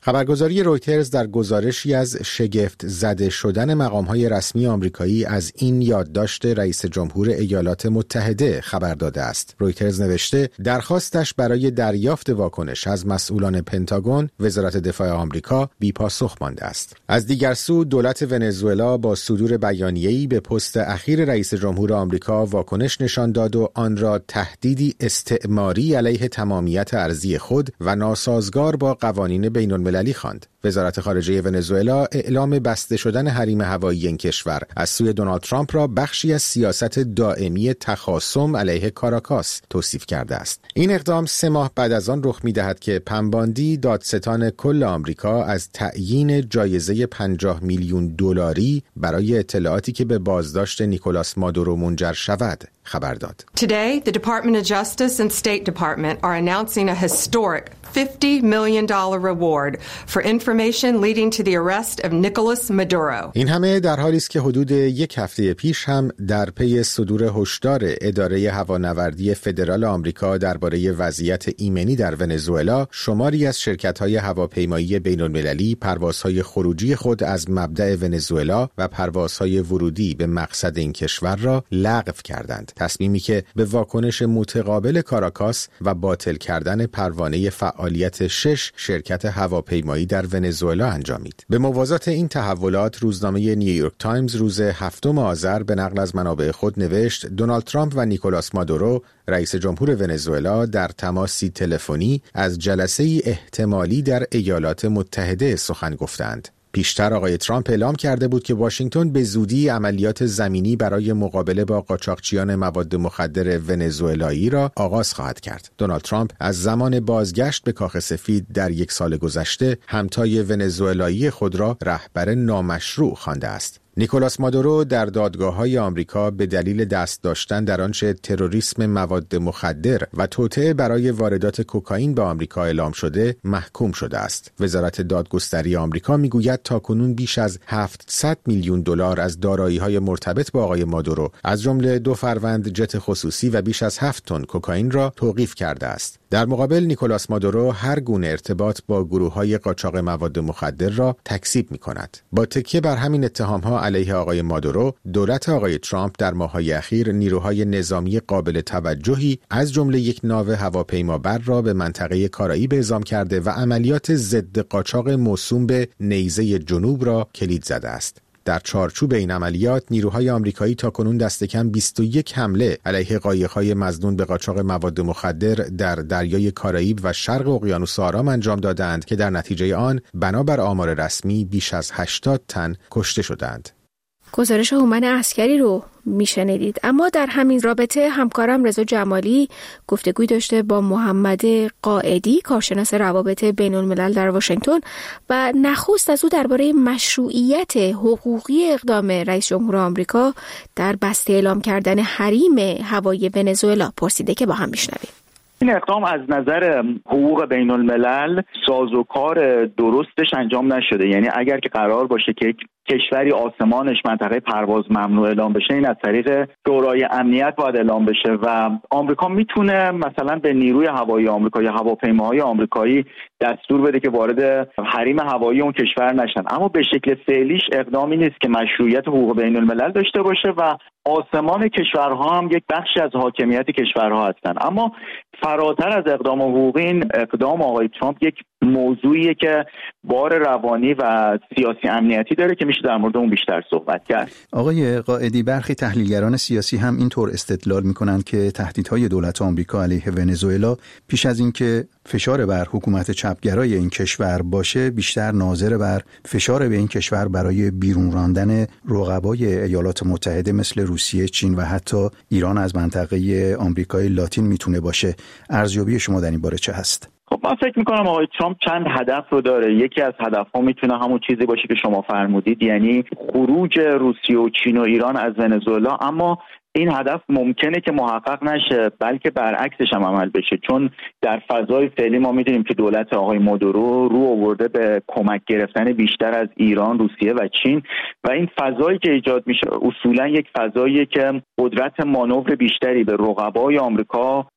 Speaker 10: خبرگزاری رویترز در گزارشی از شگفت زده شدن مقام‌های رسمی آمریکایی از این یادداشت رئیس جمهور ایالات متحده خبر داده است. رویترز نوشته درخواستش برای دریافت واکنش از مسئولان پنتاگون، وزارت دفاع آمریکا بی پاسخ مانده است. از دیگر سو دولت ونزوئلا با صدور بیانیه‌ای به پست اخیر رئیس جمهور آمریکا واکنش نشان داد و آن را تهدیدی استعماری علیه تمامیت ارضی خود و ناسازگار با قوانین بین‌المللی خواند. وزارت خارجه ونزوئلا اعلام بسته شدن حریم هوایی این کشور از سوی دونالد ترامپ را بخشی از سیاست دائمی تخاصم علیه کاراکاس توصیف کرده است. این اقدام سه ماه بعد از آن رخ می‌دهد که پنباندی دادستان کل آمریکا از تعیین جایزه پنجاه میلیون دلاری برای اطلاعاتی که به بازداشت نیکولاس مادورو منجر شود خبر داد.
Speaker 15: Today, the Department of Justice and State Department are announcing a historic fifty million dollars reward for information leading to the arrest of Nicolas Maduro.
Speaker 10: این همه در حالی است که حدود یک هفته پیش هم در پی صدور هشدار اداره هوانوردی فدرال آمریکا درباره وضعیت ایمنی در ونزوئلا، شماری از شرکت‌های هواپیمایی بین‌المللی پروازهای خروجی خود از مبدأ ونزوئلا و پروازهای ورودی به مقصد این کشور را لغو کردند. تصمیمی که به واکنش متقابل کاراکاس و باطل کردن پروانه فعالیت شش شرکت هواپیمایی در ونزوئلا انجامید. به موازات این تحولات روزنامه نیویورک تایمز روز هفتم آذر به نقل از منابع خود نوشت دونالد ترامپ و نیکولاس مادورو رئیس جمهور ونزوئلا در تماسی تلفنی از جلسه‌ای احتمالی در ایالات متحده سخن گفتند. پیشتر آقای ترامپ اعلام کرده بود که واشنگتن به زودی عملیات زمینی برای مقابله با قاچاقچیان مواد مخدر ونزوئلایی را آغاز خواهد کرد. دونالد ترامپ از زمان بازگشت به کاخ سفید در یک سال گذشته همتای ونزوئلایی خود را رهبر نامشروع خوانده است. نیکولاس مادورو در دادگاه‌های آمریکا به دلیل دست داشتن در آنچه تروریسم مواد مخدر و توطئه برای واردات کوکائین به آمریکا اعلام شده محکوم شده است. وزارت دادگستری آمریکا میگوید تاکنون بیش از هفتصد میلیون دلار از دارایی‌های مرتبط با آقای مادورو از جمله دو فروند جت خصوصی و بیش از هفت تن کوکائین را توقیف کرده است. در مقابل نیکولاس مادورو هر گونه ارتباط با گروه‌های قاچاق مواد مخدر را تکذیب می‌کند. با تکیه بر همین اتهام‌ها علیه آقای مادورو، دولت آقای ترامپ در ماه‌های اخیر نیروهای نظامی قابل توجهی از جمله یک ناو هواپیمابر را به منطقه کارائیب اعزام کرده و عملیات ضد قاچاق موسوم به نیزه جنوب را کلید زده است. در چارچوب این عملیات نیروهای آمریکایی تاکنون دست کم بیست و یک حمله علیه قایق‌های مظنون به قاچاق مواد مخدر در دریای کارائیب و شرق اقیانوس آرام انجام دادند که در نتیجه آن بنابر آمار رسمی بیش از هشتاد تن کشته شدند.
Speaker 2: گزارش هومن عسکری رو میشنیدید. اما در همین رابطه همکارم رضا جمالی گفتگوی داشته با محمد قائدی، کارشناس روابط بین الملل در واشنگتن، و نخست از او درباره مشروعیت حقوقی اقدام رئیس جمهور آمریکا در بسته اعلام کردن حریم هوایی ونزوئلا پرسیده که با هم میشنویم.
Speaker 16: این اقدام از نظر حقوق بین الملل سازوکار درستش انجام نشده. یعنی اگر که قرار باشه که کشوری آسمانش منطقه پرواز ممنوع اعلام بشه، این از طریق شورای امنیت باید اعلام بشه و آمریکا میتونه مثلا به نیروی هوایی آمریکا یا هواپیماهای آمریکایی دستور بده که وارد حریم هوایی اون کشور نشن. اما به شکل فعلیش اقدامی نیست که مشروعیت حقوق بین الملل داشته باشه و آسمان کشورها هم یک بخشی از حاکمیت کشورها هستند. اما فراتر از اقدام حقوقی، این اقدام آقای ترامپ یک موضوعیه که بار روانی و سیاسی امنیتی داره که میشه در مورد اون بیشتر صحبت کرد.
Speaker 17: آقای قائدی، برخی تحلیلگران سیاسی هم اینطور استدلال میکنند که تهدیدهای دولت آمریکا علیه ونزوئلا پیش از اینکه فشار بر حکومت چپگرای این کشور باشه، بیشتر ناظر بر فشار به این کشور برای بیرون راندن رقبای ایالات متحده مثل روسیه، چین و حتی ایران از منطقه آمریکای لاتین میتونه باشه. ارزیابی شما در این باره چه هست؟
Speaker 16: خب من فکر میکنم آقای ترامپ چند هدف رو داره. یکی از هدفها میتونه همون چیزی باشه که شما فرمودید، یعنی خروج روسیه و چین و ایران از ونزوئلا. اما این هدف ممکنه که محقق نشه، بلکه برعکسش هم عمل بشه، چون در فضای فعلی ما میدونیم که دولت آقای مادورو رو آورده به کمک گرفتن بیشتر از ایران، روسیه و چین و این فضایی که ایجاد میشه اصولا یک فضاییه که قدرت مانور بیشتری به رقبای آمریکا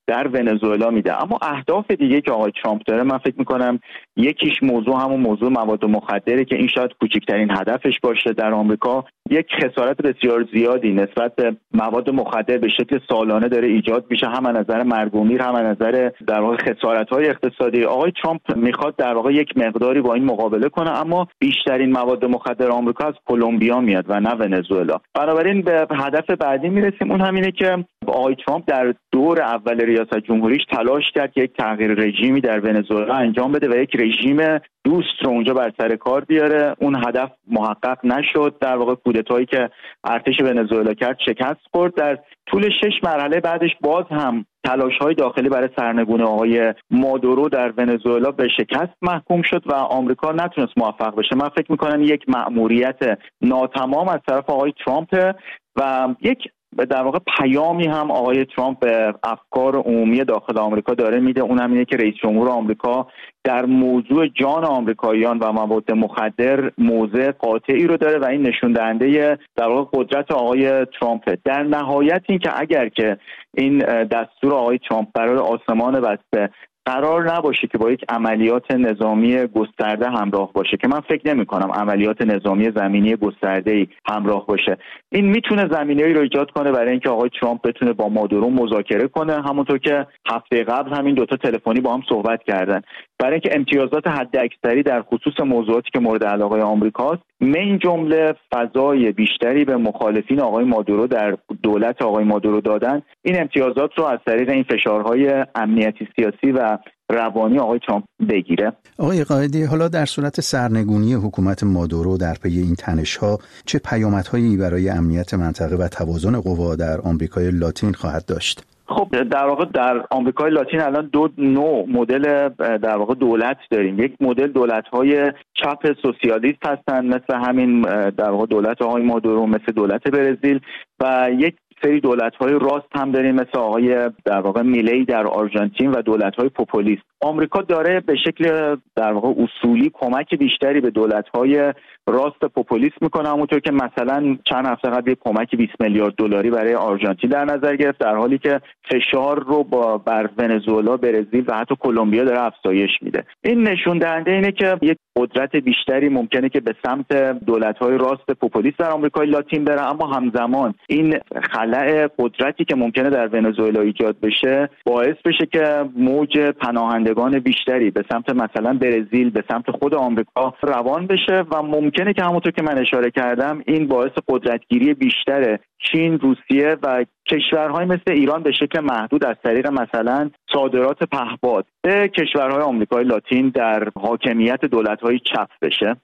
Speaker 16: در ونزوئلا میده. اما اهداف دیگه که آقای ترامپ داره، من فکر میکنم یکیش موضوع همون موضوع مواد مخدره که این شاید کوچکترین هدفش باشه. در آمریکا یک خسارت بسیار زیادی نسبت به مواد مخدر به شکل سالانه داره ایجاد میشه، هم از نظر مرگ و میر، هم از نظر در واقع خسارت‌های اقتصادی. آقای ترامپ میخواد در واقع یک مقداری با این مقابله کنه، اما بیشترین مواد مخدر آمریکا از کلمبیا میاد و نه ونزوئلا. بنابراین به هدف بعدی میرسیم، اون همینه که آقای ترامپ در دور اول ریاست جمهوریش تلاش کرد که یک تغییر رژیمی در ونزوئلا انجام بده و یک رژیم دوست رو اونجا بر سر کار بیاره. اون هدف محقق نشد. در واقع کودتایی که ارتش ونزوئلا کرد شکست خورد. در طول شش مرحله بعدش باز هم تلاش‌های داخلی برای سرنگونی آقای مادورو در ونزوئلا به شکست محکوم شد و آمریکا نتونست موفق بشه. من فکر می‌کنم یک مأموریت ناتمام از طرف آقای ترامپ و یک در واقع پیامی هم آقای ترامپ به افکار عمومی داخل آمریکا داره میده. اون هم اینه که رئیس جمهور آمریکا در موضوع جان آمریکاییان و مواد مخدر موضع قاطعی رو داره و این نشون دهنده در واقع قدرت آقای ترامپ. در نهایت این که اگر که این دستور آقای ترامپ برای آسمان بسته قرار نباشه که با یک عملیات نظامی گسترده همراه باشه، که من فکر نمی کنم عملیات نظامی زمینی گسترده‌ای همراه باشه، این میتونه زمینه‌ای رو ایجاد کنه برای اینکه آقای ترامپ بتونه با مادورو مذاکره کنه، همونطور که هفته قبل همین دوتا تلفنی با هم صحبت کردن، برای اینکه امتیازات حداکثری در خصوص موضوعاتی که مورد علاقه آمریکاست، من جمله فضای بیشتری به مخالفین آقای مادورو در دولت آقای مادورو دادن، این امتیازات رو از طریق این فشارهای امنیتی سیاسی و روانی آقای ترامپ بگیره.
Speaker 17: آقای قائدی، حالا در صورت سرنگونی حکومت مادورو در پی این تنش‌ها چه پیامدهایی برای امنیت منطقه و توازن قوا در آمریکای لاتین خواهد داشت؟
Speaker 16: خب در واقع در آمریکای لاتین الان دو نوع مدل در واقع دولت داریم. یک مدل دولت‌های چپ سوسیالیست هستن مثل همین در واقع دولت آقای مادورو، مثل دولت برزیل، و یک سری دولت‌های راست هم داریم مثل آقای در واقع میلی در آرژانتین و دولت‌های پوپولیست. آمریکا داره به شکل در واقع اصولی کمک بیشتری به دولت‌های راست پوپولیست میکنه، همونطور که مثلا چند هفته قبل یک کمک بیست میلیارد دلاری برای آرژانتین در نظر گرفت، در حالی که فشار رو با بر ونزوئلا، برزیل و حتی کلمبیا داره افزایش میده. این نشون دهنده اینه که یک قدرت بیشتری ممکنه که به سمت دولت‌های راست پوپولیست در آمریکای لاتین بره، اما همزمان این خلأ قدرتی که ممکنه در ونزوئلا ایجاد بشه باعث بشه که موج پناهندگان بیشتری به سمت مثلا برزیل، به سمت خود آمریکا روان بشه و ممکنه که همونطور که من اشاره کردم این باعث قدرتگیری بیشتر چین، روسیه و کشورهای مثل ایران به شکل محدود از طریق مثلا صادرات پهپاد به کشورهای آمریکای لاتین در حاکمیت دولت‌های چپ بشه.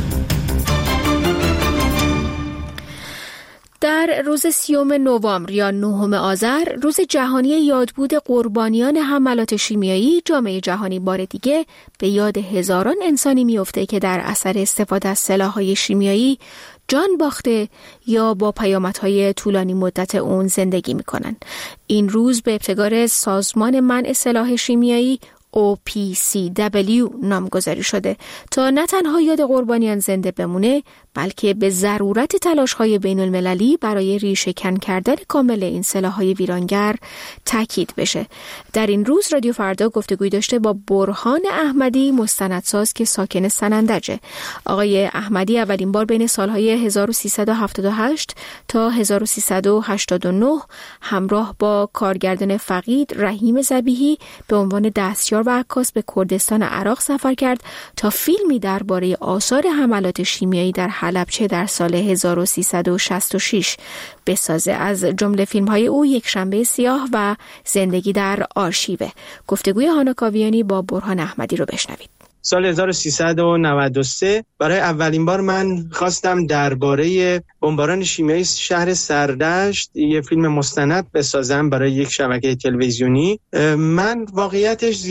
Speaker 2: در روز سیوم نوامبر یا نهم آذر، روز جهانی یادبود قربانیان حملات شیمیایی، جامعه جهانی بار دیگه به یاد هزاران انسانی میفته که در اثر استفاده از سلاح‌های شیمیایی جان باخته یا با پیامدهای طولانی مدت اون زندگی میکنن. این روز به ابتکار سازمان منع سلاح شیمیایی او پی سی دبلیو نامگذاری شده تا نه تنها یاد قربانیان زنده بمونه، بلکه به ضرورت تلاش‌های بین المللی برای ریشه‌کن کردن کامل این سلاح‌های ویرانگر تاکید بشه. در این روز رادیو فردا گفتگوی داشته با برهان احمدی، مستندساز که ساکن سنندجه. آقای احمدی اولین بار بین سالهای هزار و سیصد و هفتاد و هشت تا هزار و سیصد و هشتاد و نه همراه با کارگردان فقید رحیم ذبیحی به عنوان دستیار و عکاس به کردستان عراق سفر کرد تا فیلمی درباره آثار حملات شیمیایی در حلبچه در سال هزار و سیصد و شصت و شش بسازه. از جمله فیلم‌های او یک شنبه سیاه و زندگی در آرشیوه. گفتگوی هانا کاویانی با برهان احمدی رو بشنوید.
Speaker 18: سال هزار و سیصد و نود و سه برای اولین بار من خواستم درباره بمباران شیمیایی شهر سردشت یه فیلم مستند بسازم برای یک شبکه تلویزیونی. من واقعیتش زیاد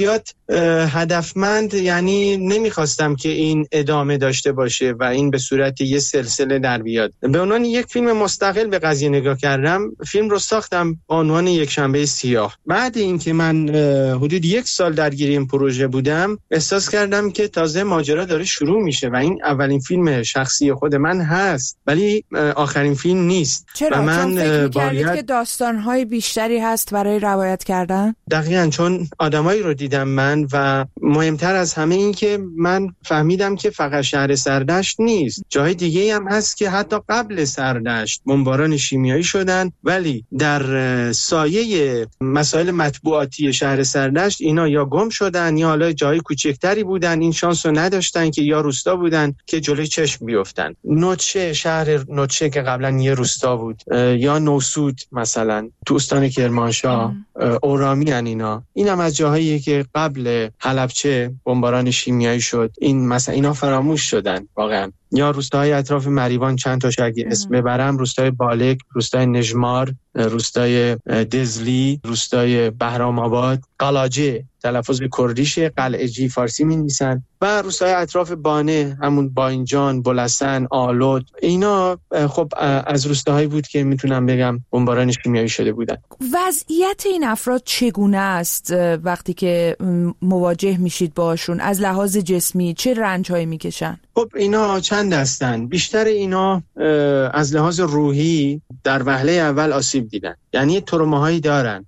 Speaker 18: هدفمند، یعنی نمیخواستم که این ادامه داشته باشه و این به صورت یه سلسله در بیاد. به عنوان یک فیلم مستقل به قضیه نگاه کردم. فیلم رو ساختم به عنوان یک شنبه سیاه. بعد اینکه من حدود یک سال درگیر این پروژه بودم، احساس کردم که تازه ماجرا داره شروع میشه و این اولین فیلم شخصی خود من هست، ولی آخرین فیلم نیست.
Speaker 19: چرا؟
Speaker 18: و من
Speaker 19: چون فکر می‌کردید
Speaker 18: باید...
Speaker 19: که داستان‌های بیشتری هست برای روایت کردن؟
Speaker 18: دقیقاً، چون آدمایی رو دیدم من و مهمتر از همه این که من فهمیدم که فقط شهر سردشت نیست، جای دیگه هم هست که حتی قبل سردشت بمباران شیمیایی شدن، ولی در سایه مسائل مطبوعاتی شهر سردشت اینا یا گم شدن یا حالا جای کوچکتری بودن، این شانس رو نداشتن که یا روستا بودن که جلوی چشم بیفتن. نوچه، شهر نوچه که قبلا یه روستا بود، یا نوسود مثلا تو استان کرمانشاه، اورامی ان اینا این هم از جاهایی که قبل حلبچه بمباران شیمیایی شد، این مثلا اینا فراموش شدن واقعا. یا روستاهای اطراف مریوان چند تاش اگه اسم ببرم، روستای بالک، روستای نجمار، روستای دزلی، روستای بهرام آباد، قلاجه تلفظ کردیشه، قلعجی فارسی می‌نویسن، و روستای اطراف بانه همون باینجان، بلسن، آلود، اینا خب از روستاهایی بود که میتونم بگم بمباران شیمیایی شده بودن.
Speaker 19: وضعیت این افراد چگونه است وقتی که مواجه میشید باشون؟ از لحاظ جسمی چه رنج‌هایی میکشن؟
Speaker 18: خب اینا چند هستن. بیشتر اینا از لحاظ روحی در وهله اول آسیب دیدن، یعنی تروماهایی دارن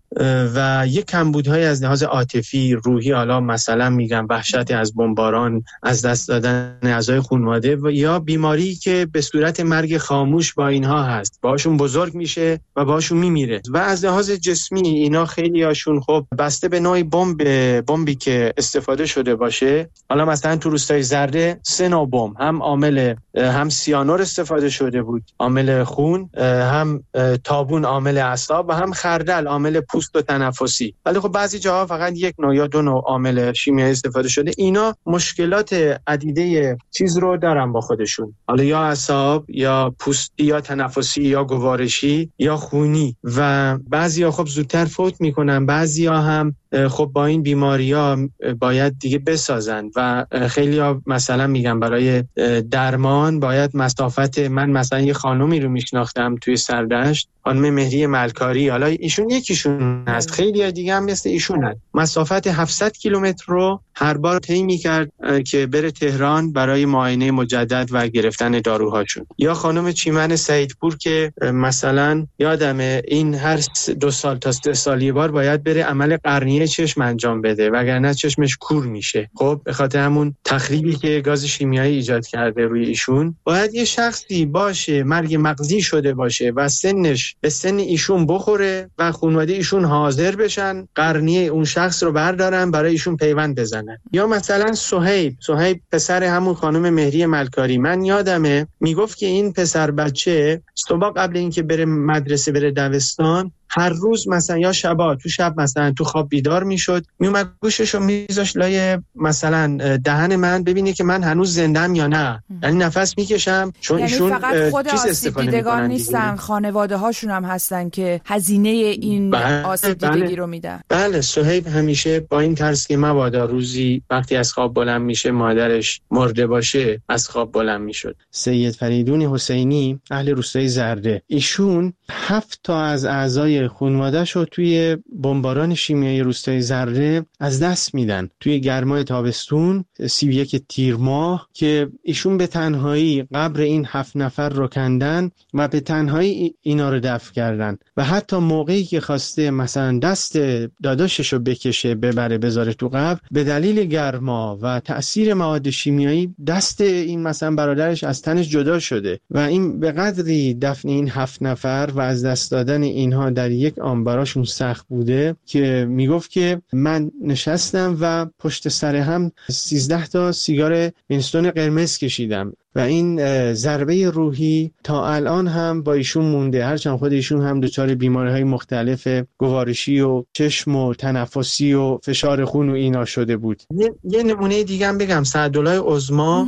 Speaker 18: و یک کمبودهای از لحاظ عاطفی، روحی، حالا مثلا میگم وحشت از بمباران، از دست دادن اعضای خانواده و یا بیماری که به صورت مرگ خاموش با اینها هست، باشون بزرگ میشه و باشون میمیره. و از لحاظ جسمی اینا خیلی هاشون خب بسته به نوع بمب بمبی که استفاده شده باشه، حالا مثلا تو روستای زرده سه نوع بمب، هم عامل هم سیانور استفاده شده بود عامل خون، هم تابون عامل اعصاب و هم خردل عامل پوست و تنفسی. ولی خب بعضی جاها فقط یک نوع یا دو نوع عامل شیمیایی استفاده شده. اینا مشکلات عدیده چیز رو دارن با خودشون، حالا یا اعصاب یا پوستی یا تنفسی یا گوارشی یا خونی، و بعضیا خب زودتر فوت میکنن، بعضیا هم خب با این بیماری‌ها باید دیگه بسازن و خیلی‌ها مثلا میگم برای درمان باید مسافت، من مثلا یه خانومی رو میشناختم توی سردشت، خانم مهری ملکاری، حالا ایشون یکیشون هست، خیلی‌ها دیگه هم مثل ایشون هست، مسافت هفتصد کیلومتر رو هر بار طی می‌کرد که بره تهران برای معاینه مجدد و گرفتن داروهاشون. یا خانم چیمن سعیدپور که مثلا یادمه این هر دو سال تا سه سال یه بار باید بره عمل قرنیه چشم انجام بده وگرنه چشمش کور میشه. خب به خاطر همون تخریبی که گاز شیمیایی ایجاد کرده روی ایشون، باید یه شخصی باشه مرگ مغزی شده باشه و سنش به سن ایشون بخوره و خانواده ایشون حاضر بشن قرنیه اون شخص رو بردارن برای ایشون پیوند بزنن. یا مثلا صهیب صهیب پسر همون خانم مهری ملکاری، من یادمه میگفت که این پسر بچه صبح قبل اینکه بره مدرسه بره دبستان، هر روز مثلا یا شبا تو شب مثلا تو خواب بیدار میشد، میومد گوششو میذاشت لای مثلا دهن من ببینه که من هنوز زنده‌ام یا نه، یعنی نفس میکشم، چون
Speaker 19: یعنی
Speaker 18: ایشون
Speaker 19: فقط خود
Speaker 18: چیز
Speaker 19: آسیب
Speaker 18: استفاده
Speaker 19: دیدگان
Speaker 18: میکنن،
Speaker 19: نیستن، خانواده هاشون هم هستن که هزینه این
Speaker 18: بله،
Speaker 19: آسیب دیدگی
Speaker 18: بله.
Speaker 19: رو میدن.
Speaker 18: بله، صهیب همیشه با این ترس که مبادا روزی وقتی از خواب بلند میشه مادرش مرده باشه از خواب بلند میشد. سید فریدون حسینی اهل روستای زرده، ایشون هفت تا از اعضای خانواده‌اش رو توی بمباران شیمیایی روستای زرده از دست میدن توی گرمای تابستون سی و یک تیر ماه، که ایشون به تنهایی قبر این هفت نفر رو کندن و به تنهایی اینا رو دفن کردن و حتی موقعی که خواسته مثلا دست داداشش رو بکشه ببره بذاره تو قبر، به دلیل گرما و تأثیر مواد شیمیایی دست این مثلا برادرش از تنش جدا شده و این به قدری دفن این هفت نفر و از دست دادن اینها در یک آن براشون سخت بوده که میگفت که من نشستم و پشت سر هم سیزده تا سیگار وینستون قرمز کشیدم و این ضربه روحی تا الان هم با ایشون مونده، هرچند خود ایشون هم دچار بیماری‌های مختلف گوارشی و چشم و تنفسی و فشار خون و اینا شده بود. یه, یه نمونه دیگه هم بگم، سعدالله عظما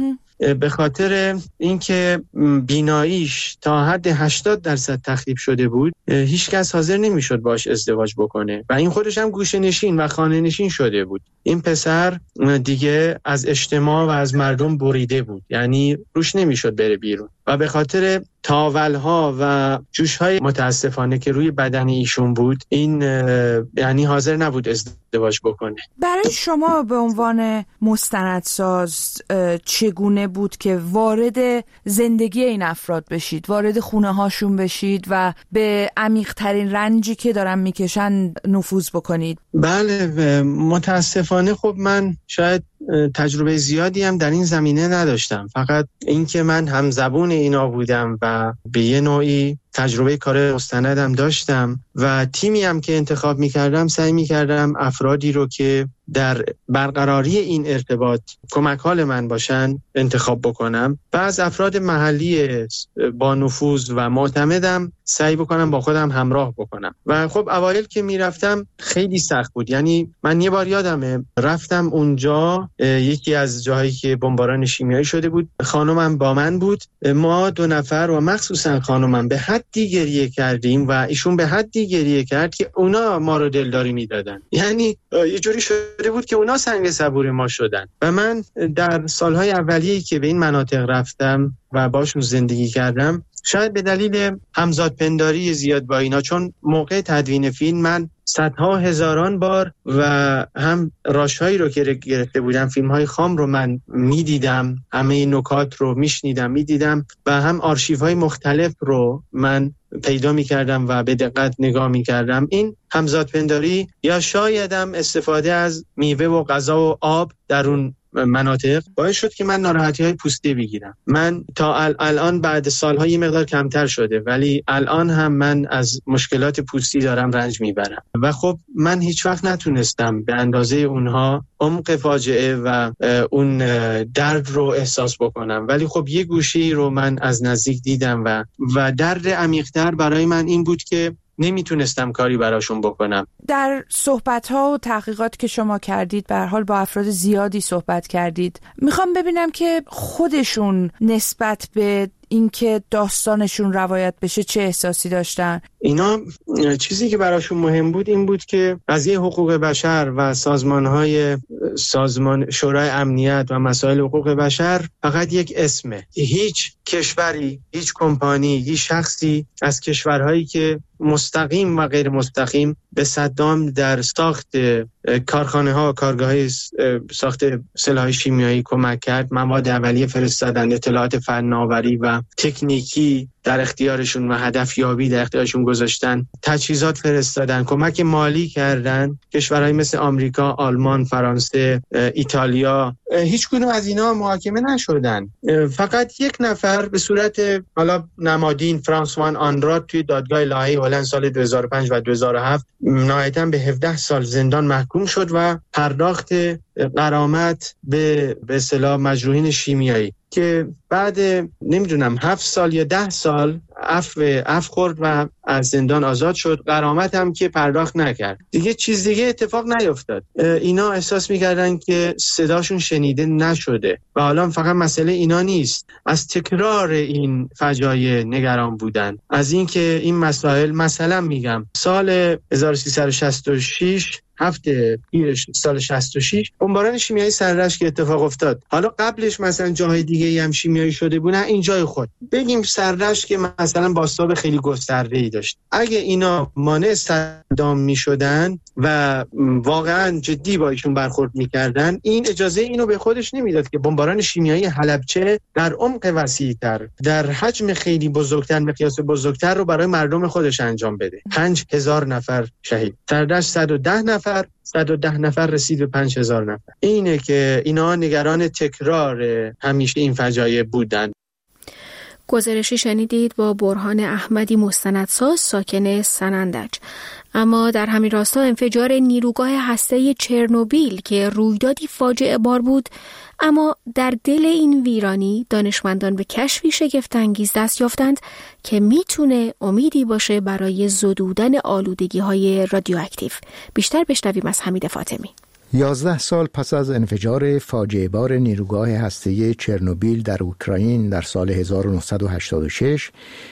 Speaker 18: به خاطر اینکه بیناییش تا حد هشتاد درصد تخریب شده بود، هیچ کس حاضر نمیشد باش ازدواج بکنه و این خودش هم گوشه نشین و خانه نشین شده بود. این پسر دیگه از اجتماع و از مردم بریده بود، یعنی روش نمیشد بره بیرون و به خاطر تاولها و جوشهای متاسفانه که روی بدن ایشون بود، این یعنی حاضر نبود ازدواج بکنه.
Speaker 19: برای شما به عنوان مستندساز چگونه بود که وارد زندگی این افراد بشید، وارد خونه هاشون بشید و به عمیق‌ترین رنجی که دارن میکشن نفوذ بکنید؟
Speaker 18: بله، متاسفانه خب من شاید تجربه زیادی هم در این زمینه نداشتم، فقط اینکه من همزبون اینا بودم و به یه نوعی تجربه کار مستندم داشتم و تیمی هم که انتخاب میکردم سعی میکردم افرادی رو که در برقراری این ارتباط کمک حال من باشن انتخاب بکنم و از افراد محلی با نفوذ و معتمدم سعی بکنم با خودم همراه بکنم. و خب اوایل که میرفتم خیلی سخت بود، یعنی من یه بار یادمه رفتم اونجا، یکی از جاهایی که بمباران شیمیایی شده بود، خانمم با من بود، ما دو نفر و مخصوصا خانمم به حدی گریه کردیم و ایشون به حدی گریه کرد که اونا ما رو دلداری میدادن، یعنی یه جوری شده بود که اونا سنگ صبور ما شدن. و من در سالهای اولیه‌ای که به این مناطق رفتم و باشون زندگی کردم، شاید به دلیل همزادپنداری زیاد با اینا، چون موقع تدوین فیلم من صدها هزاران بار و هم راشهایی رو که گرفته بودم، فیلم‌های خام رو من می‌دیدم، همه نکات رو میشنیدم می‌دیدم و هم آرشیوهای مختلف رو من پیدا می‌کردم و به دقت نگاه می‌کردم. این همزادپنداری یا شایدم استفاده از میوه و غذا و آب در اون مناطق باعث شد که من ناراحتی‌های پوستی بگیرم. من تا الان بعد سال‌ها یه مقدار کمتر شده، ولی الان هم من از مشکلات پوستی دارم رنج میبرم و خب من هیچ وقت نتونستم به اندازه اونها عمق فاجعه و اون درد رو احساس بکنم، ولی خب یه گوشی رو من از نزدیک دیدم و و درد عمیق‌تر برای من این بود که نمیتونستم کاری براشون بکنم.
Speaker 19: در صحبت‌ها و تحقیقات که شما کردید، به هر حال با افراد زیادی صحبت کردید، میخوام ببینم که خودشون نسبت به اینکه داستانشون روایت بشه چه احساسی داشتن.
Speaker 18: اینا چیزی که براشون مهم بود این بود که قضیه حقوق بشر و سازمان‌های سازمان شورای امنیت و مسائل حقوق بشر فقط یک اسمه. هیچ کشوری، هیچ کمپانی، هیچ شخصی از کشورهایی که مستقیم و غیر مستقیم به صدام در ساخت کارخانه ها و کارگاه های ساخت سلاح شیمیایی کمک کرد، مواد اولیه فرستادن، اطلاعات فناوری و تکنیکی در اختیارشون و هدف یابی در اختیارشون گذاشتن، تجهیزات فرستادن، کمک مالی کردن. کشورهای مثل آمریکا، آلمان، فرانسه، ایتالیا، هیچ کدوم از اینا محاکمه نشدن. فقط یک نفر به صورت حالا نمادین، فرانسوان آنراد، توی دادگاه لاهه هلند سال دو هزار و پنج و دو هزار و هفت نهایتاً به هفده سال زندان محکوم شد و پرداخت غرامت به به اصطلاح مجروحین شیمیایی که بعد نمیدونم هفت سال یا ده سال عفو عفو خورد و از زندان آزاد شد. غرامت هم که پرداخت نکرد. دیگه چیز دیگه اتفاق نیفتاد. اینا احساس میکردن که صداشون شنیده نشده و حالا فقط مسئله اینا نیست، از تکرار این فجایع نگران بودن، از اینکه این مسائل، مثلا میگم سال هزار و سیصد و شصت و شش هفته پیرش سال شصت و شش بمباران شیمیایی سررشت که اتفاق افتاد، حالا قبلش مثلا جاهای دیگه هم شیمیایی شده بود، نه این جای خود بگیم سررشت که مثلا بازتاب خیلی گسترده‌ای داشت، اگه اینا مانع صدام میشدن و واقعا جدی با ایشون برخورد میکردن، این اجازه اینو به خودش نمیداد که بمباران شیمیایی حلبچه در عمق وسیع‌تر، در حجم خیلی بزرگتر، مقیاس بزرگتر رو برای مردم خودش انجام بده. پنج هزار نفر شهید، سررشت صد و ده نفر، صد و ده نفر رسید به پنج هزار نفر. اینه که اینا نگران تکرار همیشه این فجایع بودن.
Speaker 2: گزارشی شنیدید با برهان احمدی، مستندساز ساکن سنندج. اما در همین راستا انفجار نیروگاه هسته‌ای چرنوبیل که رویدادی فاجعه بار بود، اما در دل این ویرانی دانشمندان به کشفی شگفت‌انگیز دست یافتند که میتونه امیدی باشه برای زدودن آلودگی‌های رادیواکتیو. بیشتر بشنویم از حمید فاطمی.
Speaker 10: یازده سال پس از انفجار فاجعه بار نیروگاه هسته‌ای چرنوبیل در اوکراین در سال هزار و نهصد و هشتاد و شش،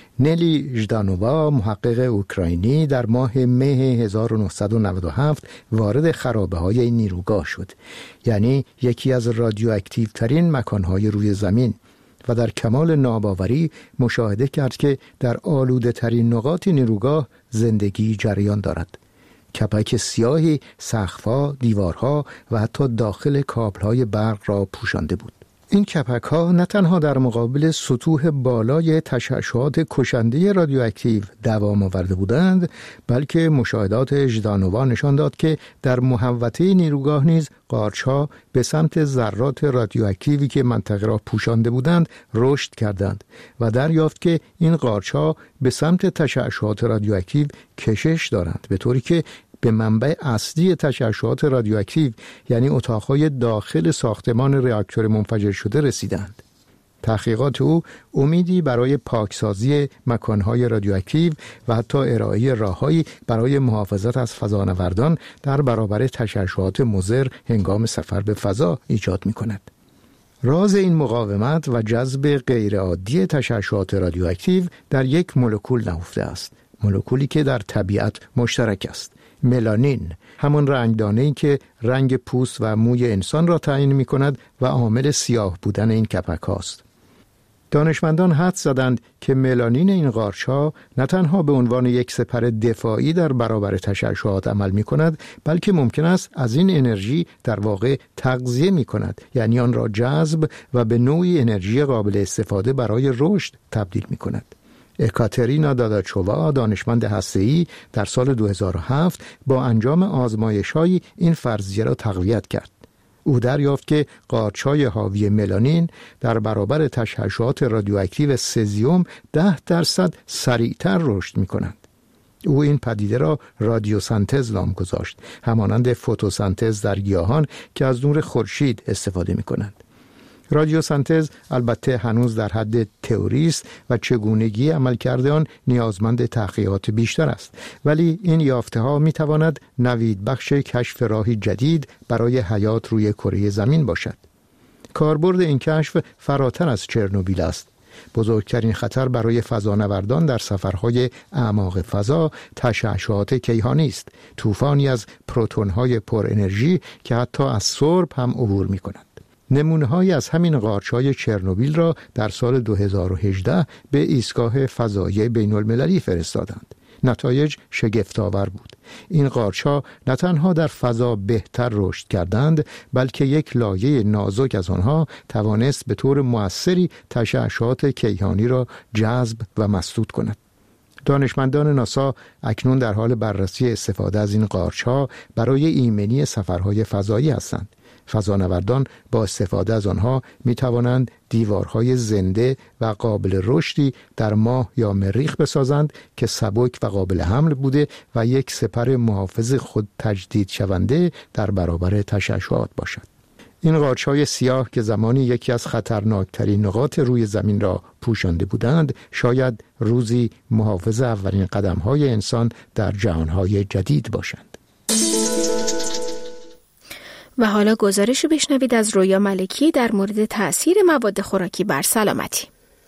Speaker 10: نلی ژدانووا، محقق اوکراینی، در ماه مه هزار و نهصد و نود و هفت وارد خرابه‌های این نیروگاه شد، یعنی یکی از رادیواکتیو ترین مکانهای روی زمین، و در کمال ناباوری مشاهده کرد که در آلوده ترین نقاط نیروگاه زندگی جریان دارد. کپک سیاهی سقف‌ها، دیوارها و حتی داخل کابل‌های برق را پوشانده بود. این کپک‌ها نه تنها در مقابل سطوح بالای تشعشعات کشنده رادیواکتیو دوام آورده بودند، بلکه مشاهدات ژدانووا نشان داد که در محوطه نیروگاه نیز قارچ‌ها به سمت ذرات رادیواکتیوی که منطقه را پوشانده بودند رشد کردند و دریافت که این قارچ‌ها به سمت تشعشعات رادیواکتیو کشش دارند، به طوری که به منبع اصلی تشعشعات رادیواکتیو یعنی اتاقهای داخل ساختمان راکتور منفجر شده رسیدند. تحقیقات او امیدی برای پاکسازی مکانهای رادیواکتیو و حتی ارائه راههایی برای محافظت از فضانوردان در برابر تشعشعات مضر هنگام سفر به فضا ایجاد می‌کند. راز این مقاومت و جذب غیرعادی تشعشعات رادیواکتیو در یک مولکول نهفته است، مولکولی که در طبیعت مشترک است، ملانین، همان رنگدانه‌ای که رنگ پوست و موی انسان را تعیین می‌کند و عامل سیاه بودن این کپک هاست. دانشمندان حدس زدند که ملانین این قارچ‌ها نه تنها به عنوان یک سپر دفاعی در برابر تشعشعات عمل می‌کند، بلکه ممکن است از این انرژی در واقع تغذیه می‌کند، یعنی آن را جذب و به نوعی انرژی قابل استفاده برای رشد تبدیل می‌کند. اکاترینا داداچووا، دانشمند هسته‌ای، در سال دو هزار و هفت با انجام آزمایش‌هایی این فرضیه را تقویت کرد. او دریافت که قارچ‌های حاوی ملانین در برابر تشعشعات رادیواکتیو سزیوم ده درصد سریعتر رشد می‌کنند. او این پدیده را رادیوسنتز نام گذاشت، همانند فتوسنتز در گیاهان که از نور خورشید استفاده می‌کنند. رادیوسنتز البته هنوز در حد تئوری است و چگونگی عملکرد آن نیازمند تحقیقات بیشتر است، ولی این یافته‌ها می‌تواند نوید بخش کشف راهی جدید برای حیات روی کره زمین باشد. کاربرد این کشف فراتر از چرنوبیل است. بزرگترین خطر برای فضانوردان در سفرهای اعماق فضا تشعشعات کیهانی است، طوفانی از پروتون‌های پر انرژی که حتی از سرب هم عبور می‌کنند. نمونه‌هایی از همین قارچ‌های چرنوبیل را در سال دو هزار و هجده به ایستگاه فضایی بین‌المللی فرستادند. نتایج شگفت‌آور بود. این قارچ‌ها نه تنها در فضا بهتر رشد کردند، بلکه یک لایه نازک از آنها توانست به طور مؤثری تشعشعات کیهانی را جذب و مسدود کند. دانشمندان ناسا اکنون در حال بررسی استفاده از این قارچ‌ها برای ایمنی سفرهای فضایی هستند. فضانوردان با استفاده از آنها می توانند دیوارهای زنده و قابل رشدی در ماه یا مریخ بسازند که سبک و قابل حمل بوده و یک سپر محافظ خود تجدید شونده در برابر تشعشعات باشد. این قارچ‌های سیاه که زمانی یکی از خطرناکترین نقاط روی زمین را پوشانده بودند، شاید روزی محافظ اولین قدم‌های انسان در جهان‌های جدید باشند.
Speaker 2: و حالا گزارشی بشنوید از رویا ملکی در مورد تأثیر مواد خوراکی بر سلامتی.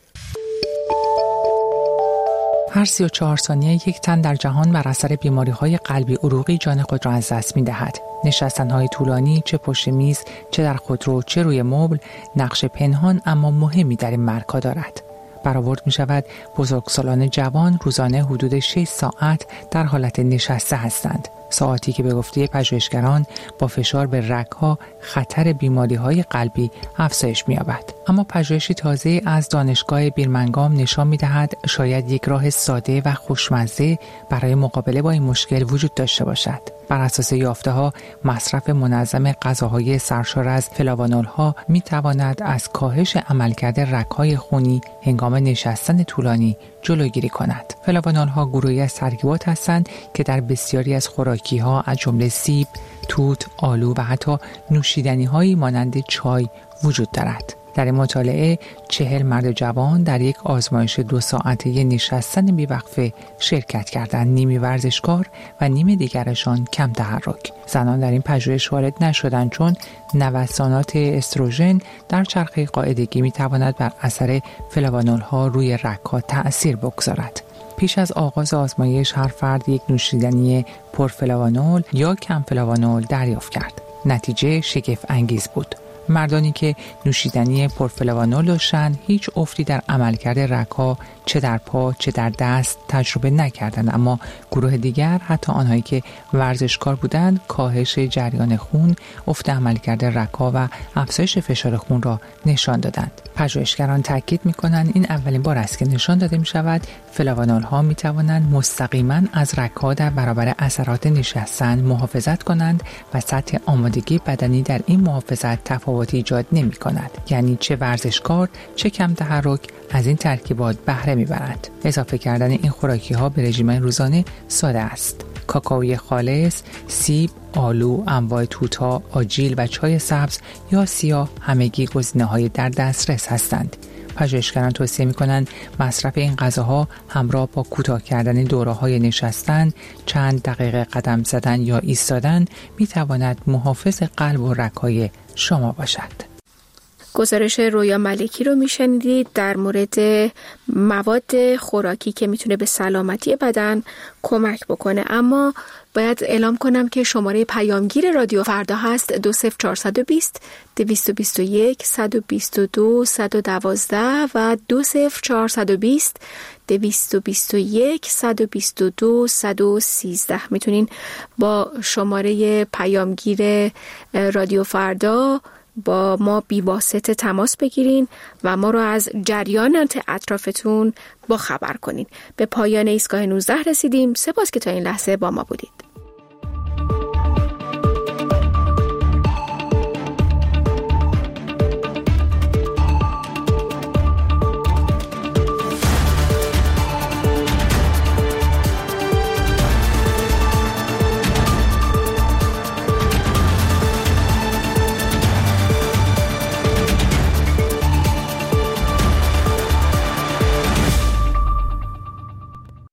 Speaker 20: هر سی و چهار ثانیه یک تن در جهان بر اثر بیماری‌های قلبی عروقی جان خود را از دست می‌دهد. نشستن‌های طولانی، چه پشت میز، چه در خودرو، چه روی مبل، نقش پنهان اما مهمی در این مرگ‌ها دارد. برآورد می شود بزرگسالان جوان روزانه حدود شش ساعت در حالت نشسته هستند. ساعتی که به گفته پژوهشگران با فشار به رگ‌ها خطر بیماری‌های قلبی افزایش می‌یابد. اما پژوهشی تازه از دانشگاه بیرمنگام نشان می‌دهد شاید یک راه ساده و خوشمزه برای مقابله با این مشکل وجود داشته باشد. بر اساس یافته‌ها مصرف منظم غذاهای سرشار از فلاوانول‌ها می‌تواند از کاهش عملکرد رگ‌های خونی هنگام نشستن طولانی جلوگیری کند. فلاوانول‌ها گروهی از ترکیبات هستند که در بسیاری از خوراکی‌ها از جمله سیب، توت، آلو و حتی نوشیدنی‌هایی مانند چای وجود دارد. در این مطالعه چهل مرد جوان در یک آزمایش دو ساعته نشستن بیوقفه شرکت کردند. نیمی ورزشکار و نیم دیگرشان کم تحرک. زنان در این پژوهش وارد نشدند چون نوسانات استروژن در چرخه قاعدگی میتواند بر اثر فلاوانول ها روی رگ‌ها تأثیر بگذارد. پیش از آغاز آزمایش هر فرد یک نوشیدنی پرفلاوانول یا کم فلاوانول دریافت کرد. نتیجه شگفت انگیز بود. مردانی که نوشیدنی پرفلاوانول داشتند هیچ افتی در عملکرد رگ‌ها چه در پا چه در دست تجربه نکردند، اما گروه دیگر حتی آنهایی که ورزشکار بودند کاهش جریان خون، افت عملکرد رگ‌ها و افزایش فشار خون را نشان دادند. پژوهشگران تاکید می‌کنند این اولین بار است که نشان داده می‌شود فلاوانول‌ها می‌توانند مستقیماً از رگ‌ها در برابر اثرات نشستن محافظت کنند و سطح آمادگی بدنی در این محافظت تفاوتی ایجاد نمی‌کند. یعنی چه ورزشکار چه کم تحرک از این ترکیبات بهره می‌برند. اضافه کردن این خوراکی‌ها به رژیم روزانه ساده است. کاکائوی خالص، سیب، آلو، انواع توت‌ها، آجیل و چای سبز یا سیاه همگی گزینه‌های در دسترس هستند. پژوهشگران توصیه می‌کنند مصرف این غذاها همراه با کوتاه کردن دوره‌های نشستن، چند دقیقه قدم زدن یا ایستادن می‌تواند محافظ قلب و رگ‌های شما باشد.
Speaker 2: گزارش رویا ملکی رو میشنیدید در مورد مواد خوراکی که میتونه به سلامتی بدن کمک بکنه. اما باید اعلام کنم که شماره پیامگیر رادیو فردا هست دو صفر چهارصد و بیست دویست و بیست و یک صد و بیست و دو صد و دوازده و دو صفر چهارصد و بیست دویست و بیست و یک صد و بیست و دو صد و سیزده. میتونین با شماره پیامگیر رادیو فردا با ما بی واسطه تماس بگیرین و ما رو از جریانات اطرافتون با خبر کنین. به پایان ایستگاه نوزده رسیدیم. سپاس که تا این لحظه با ما بودید.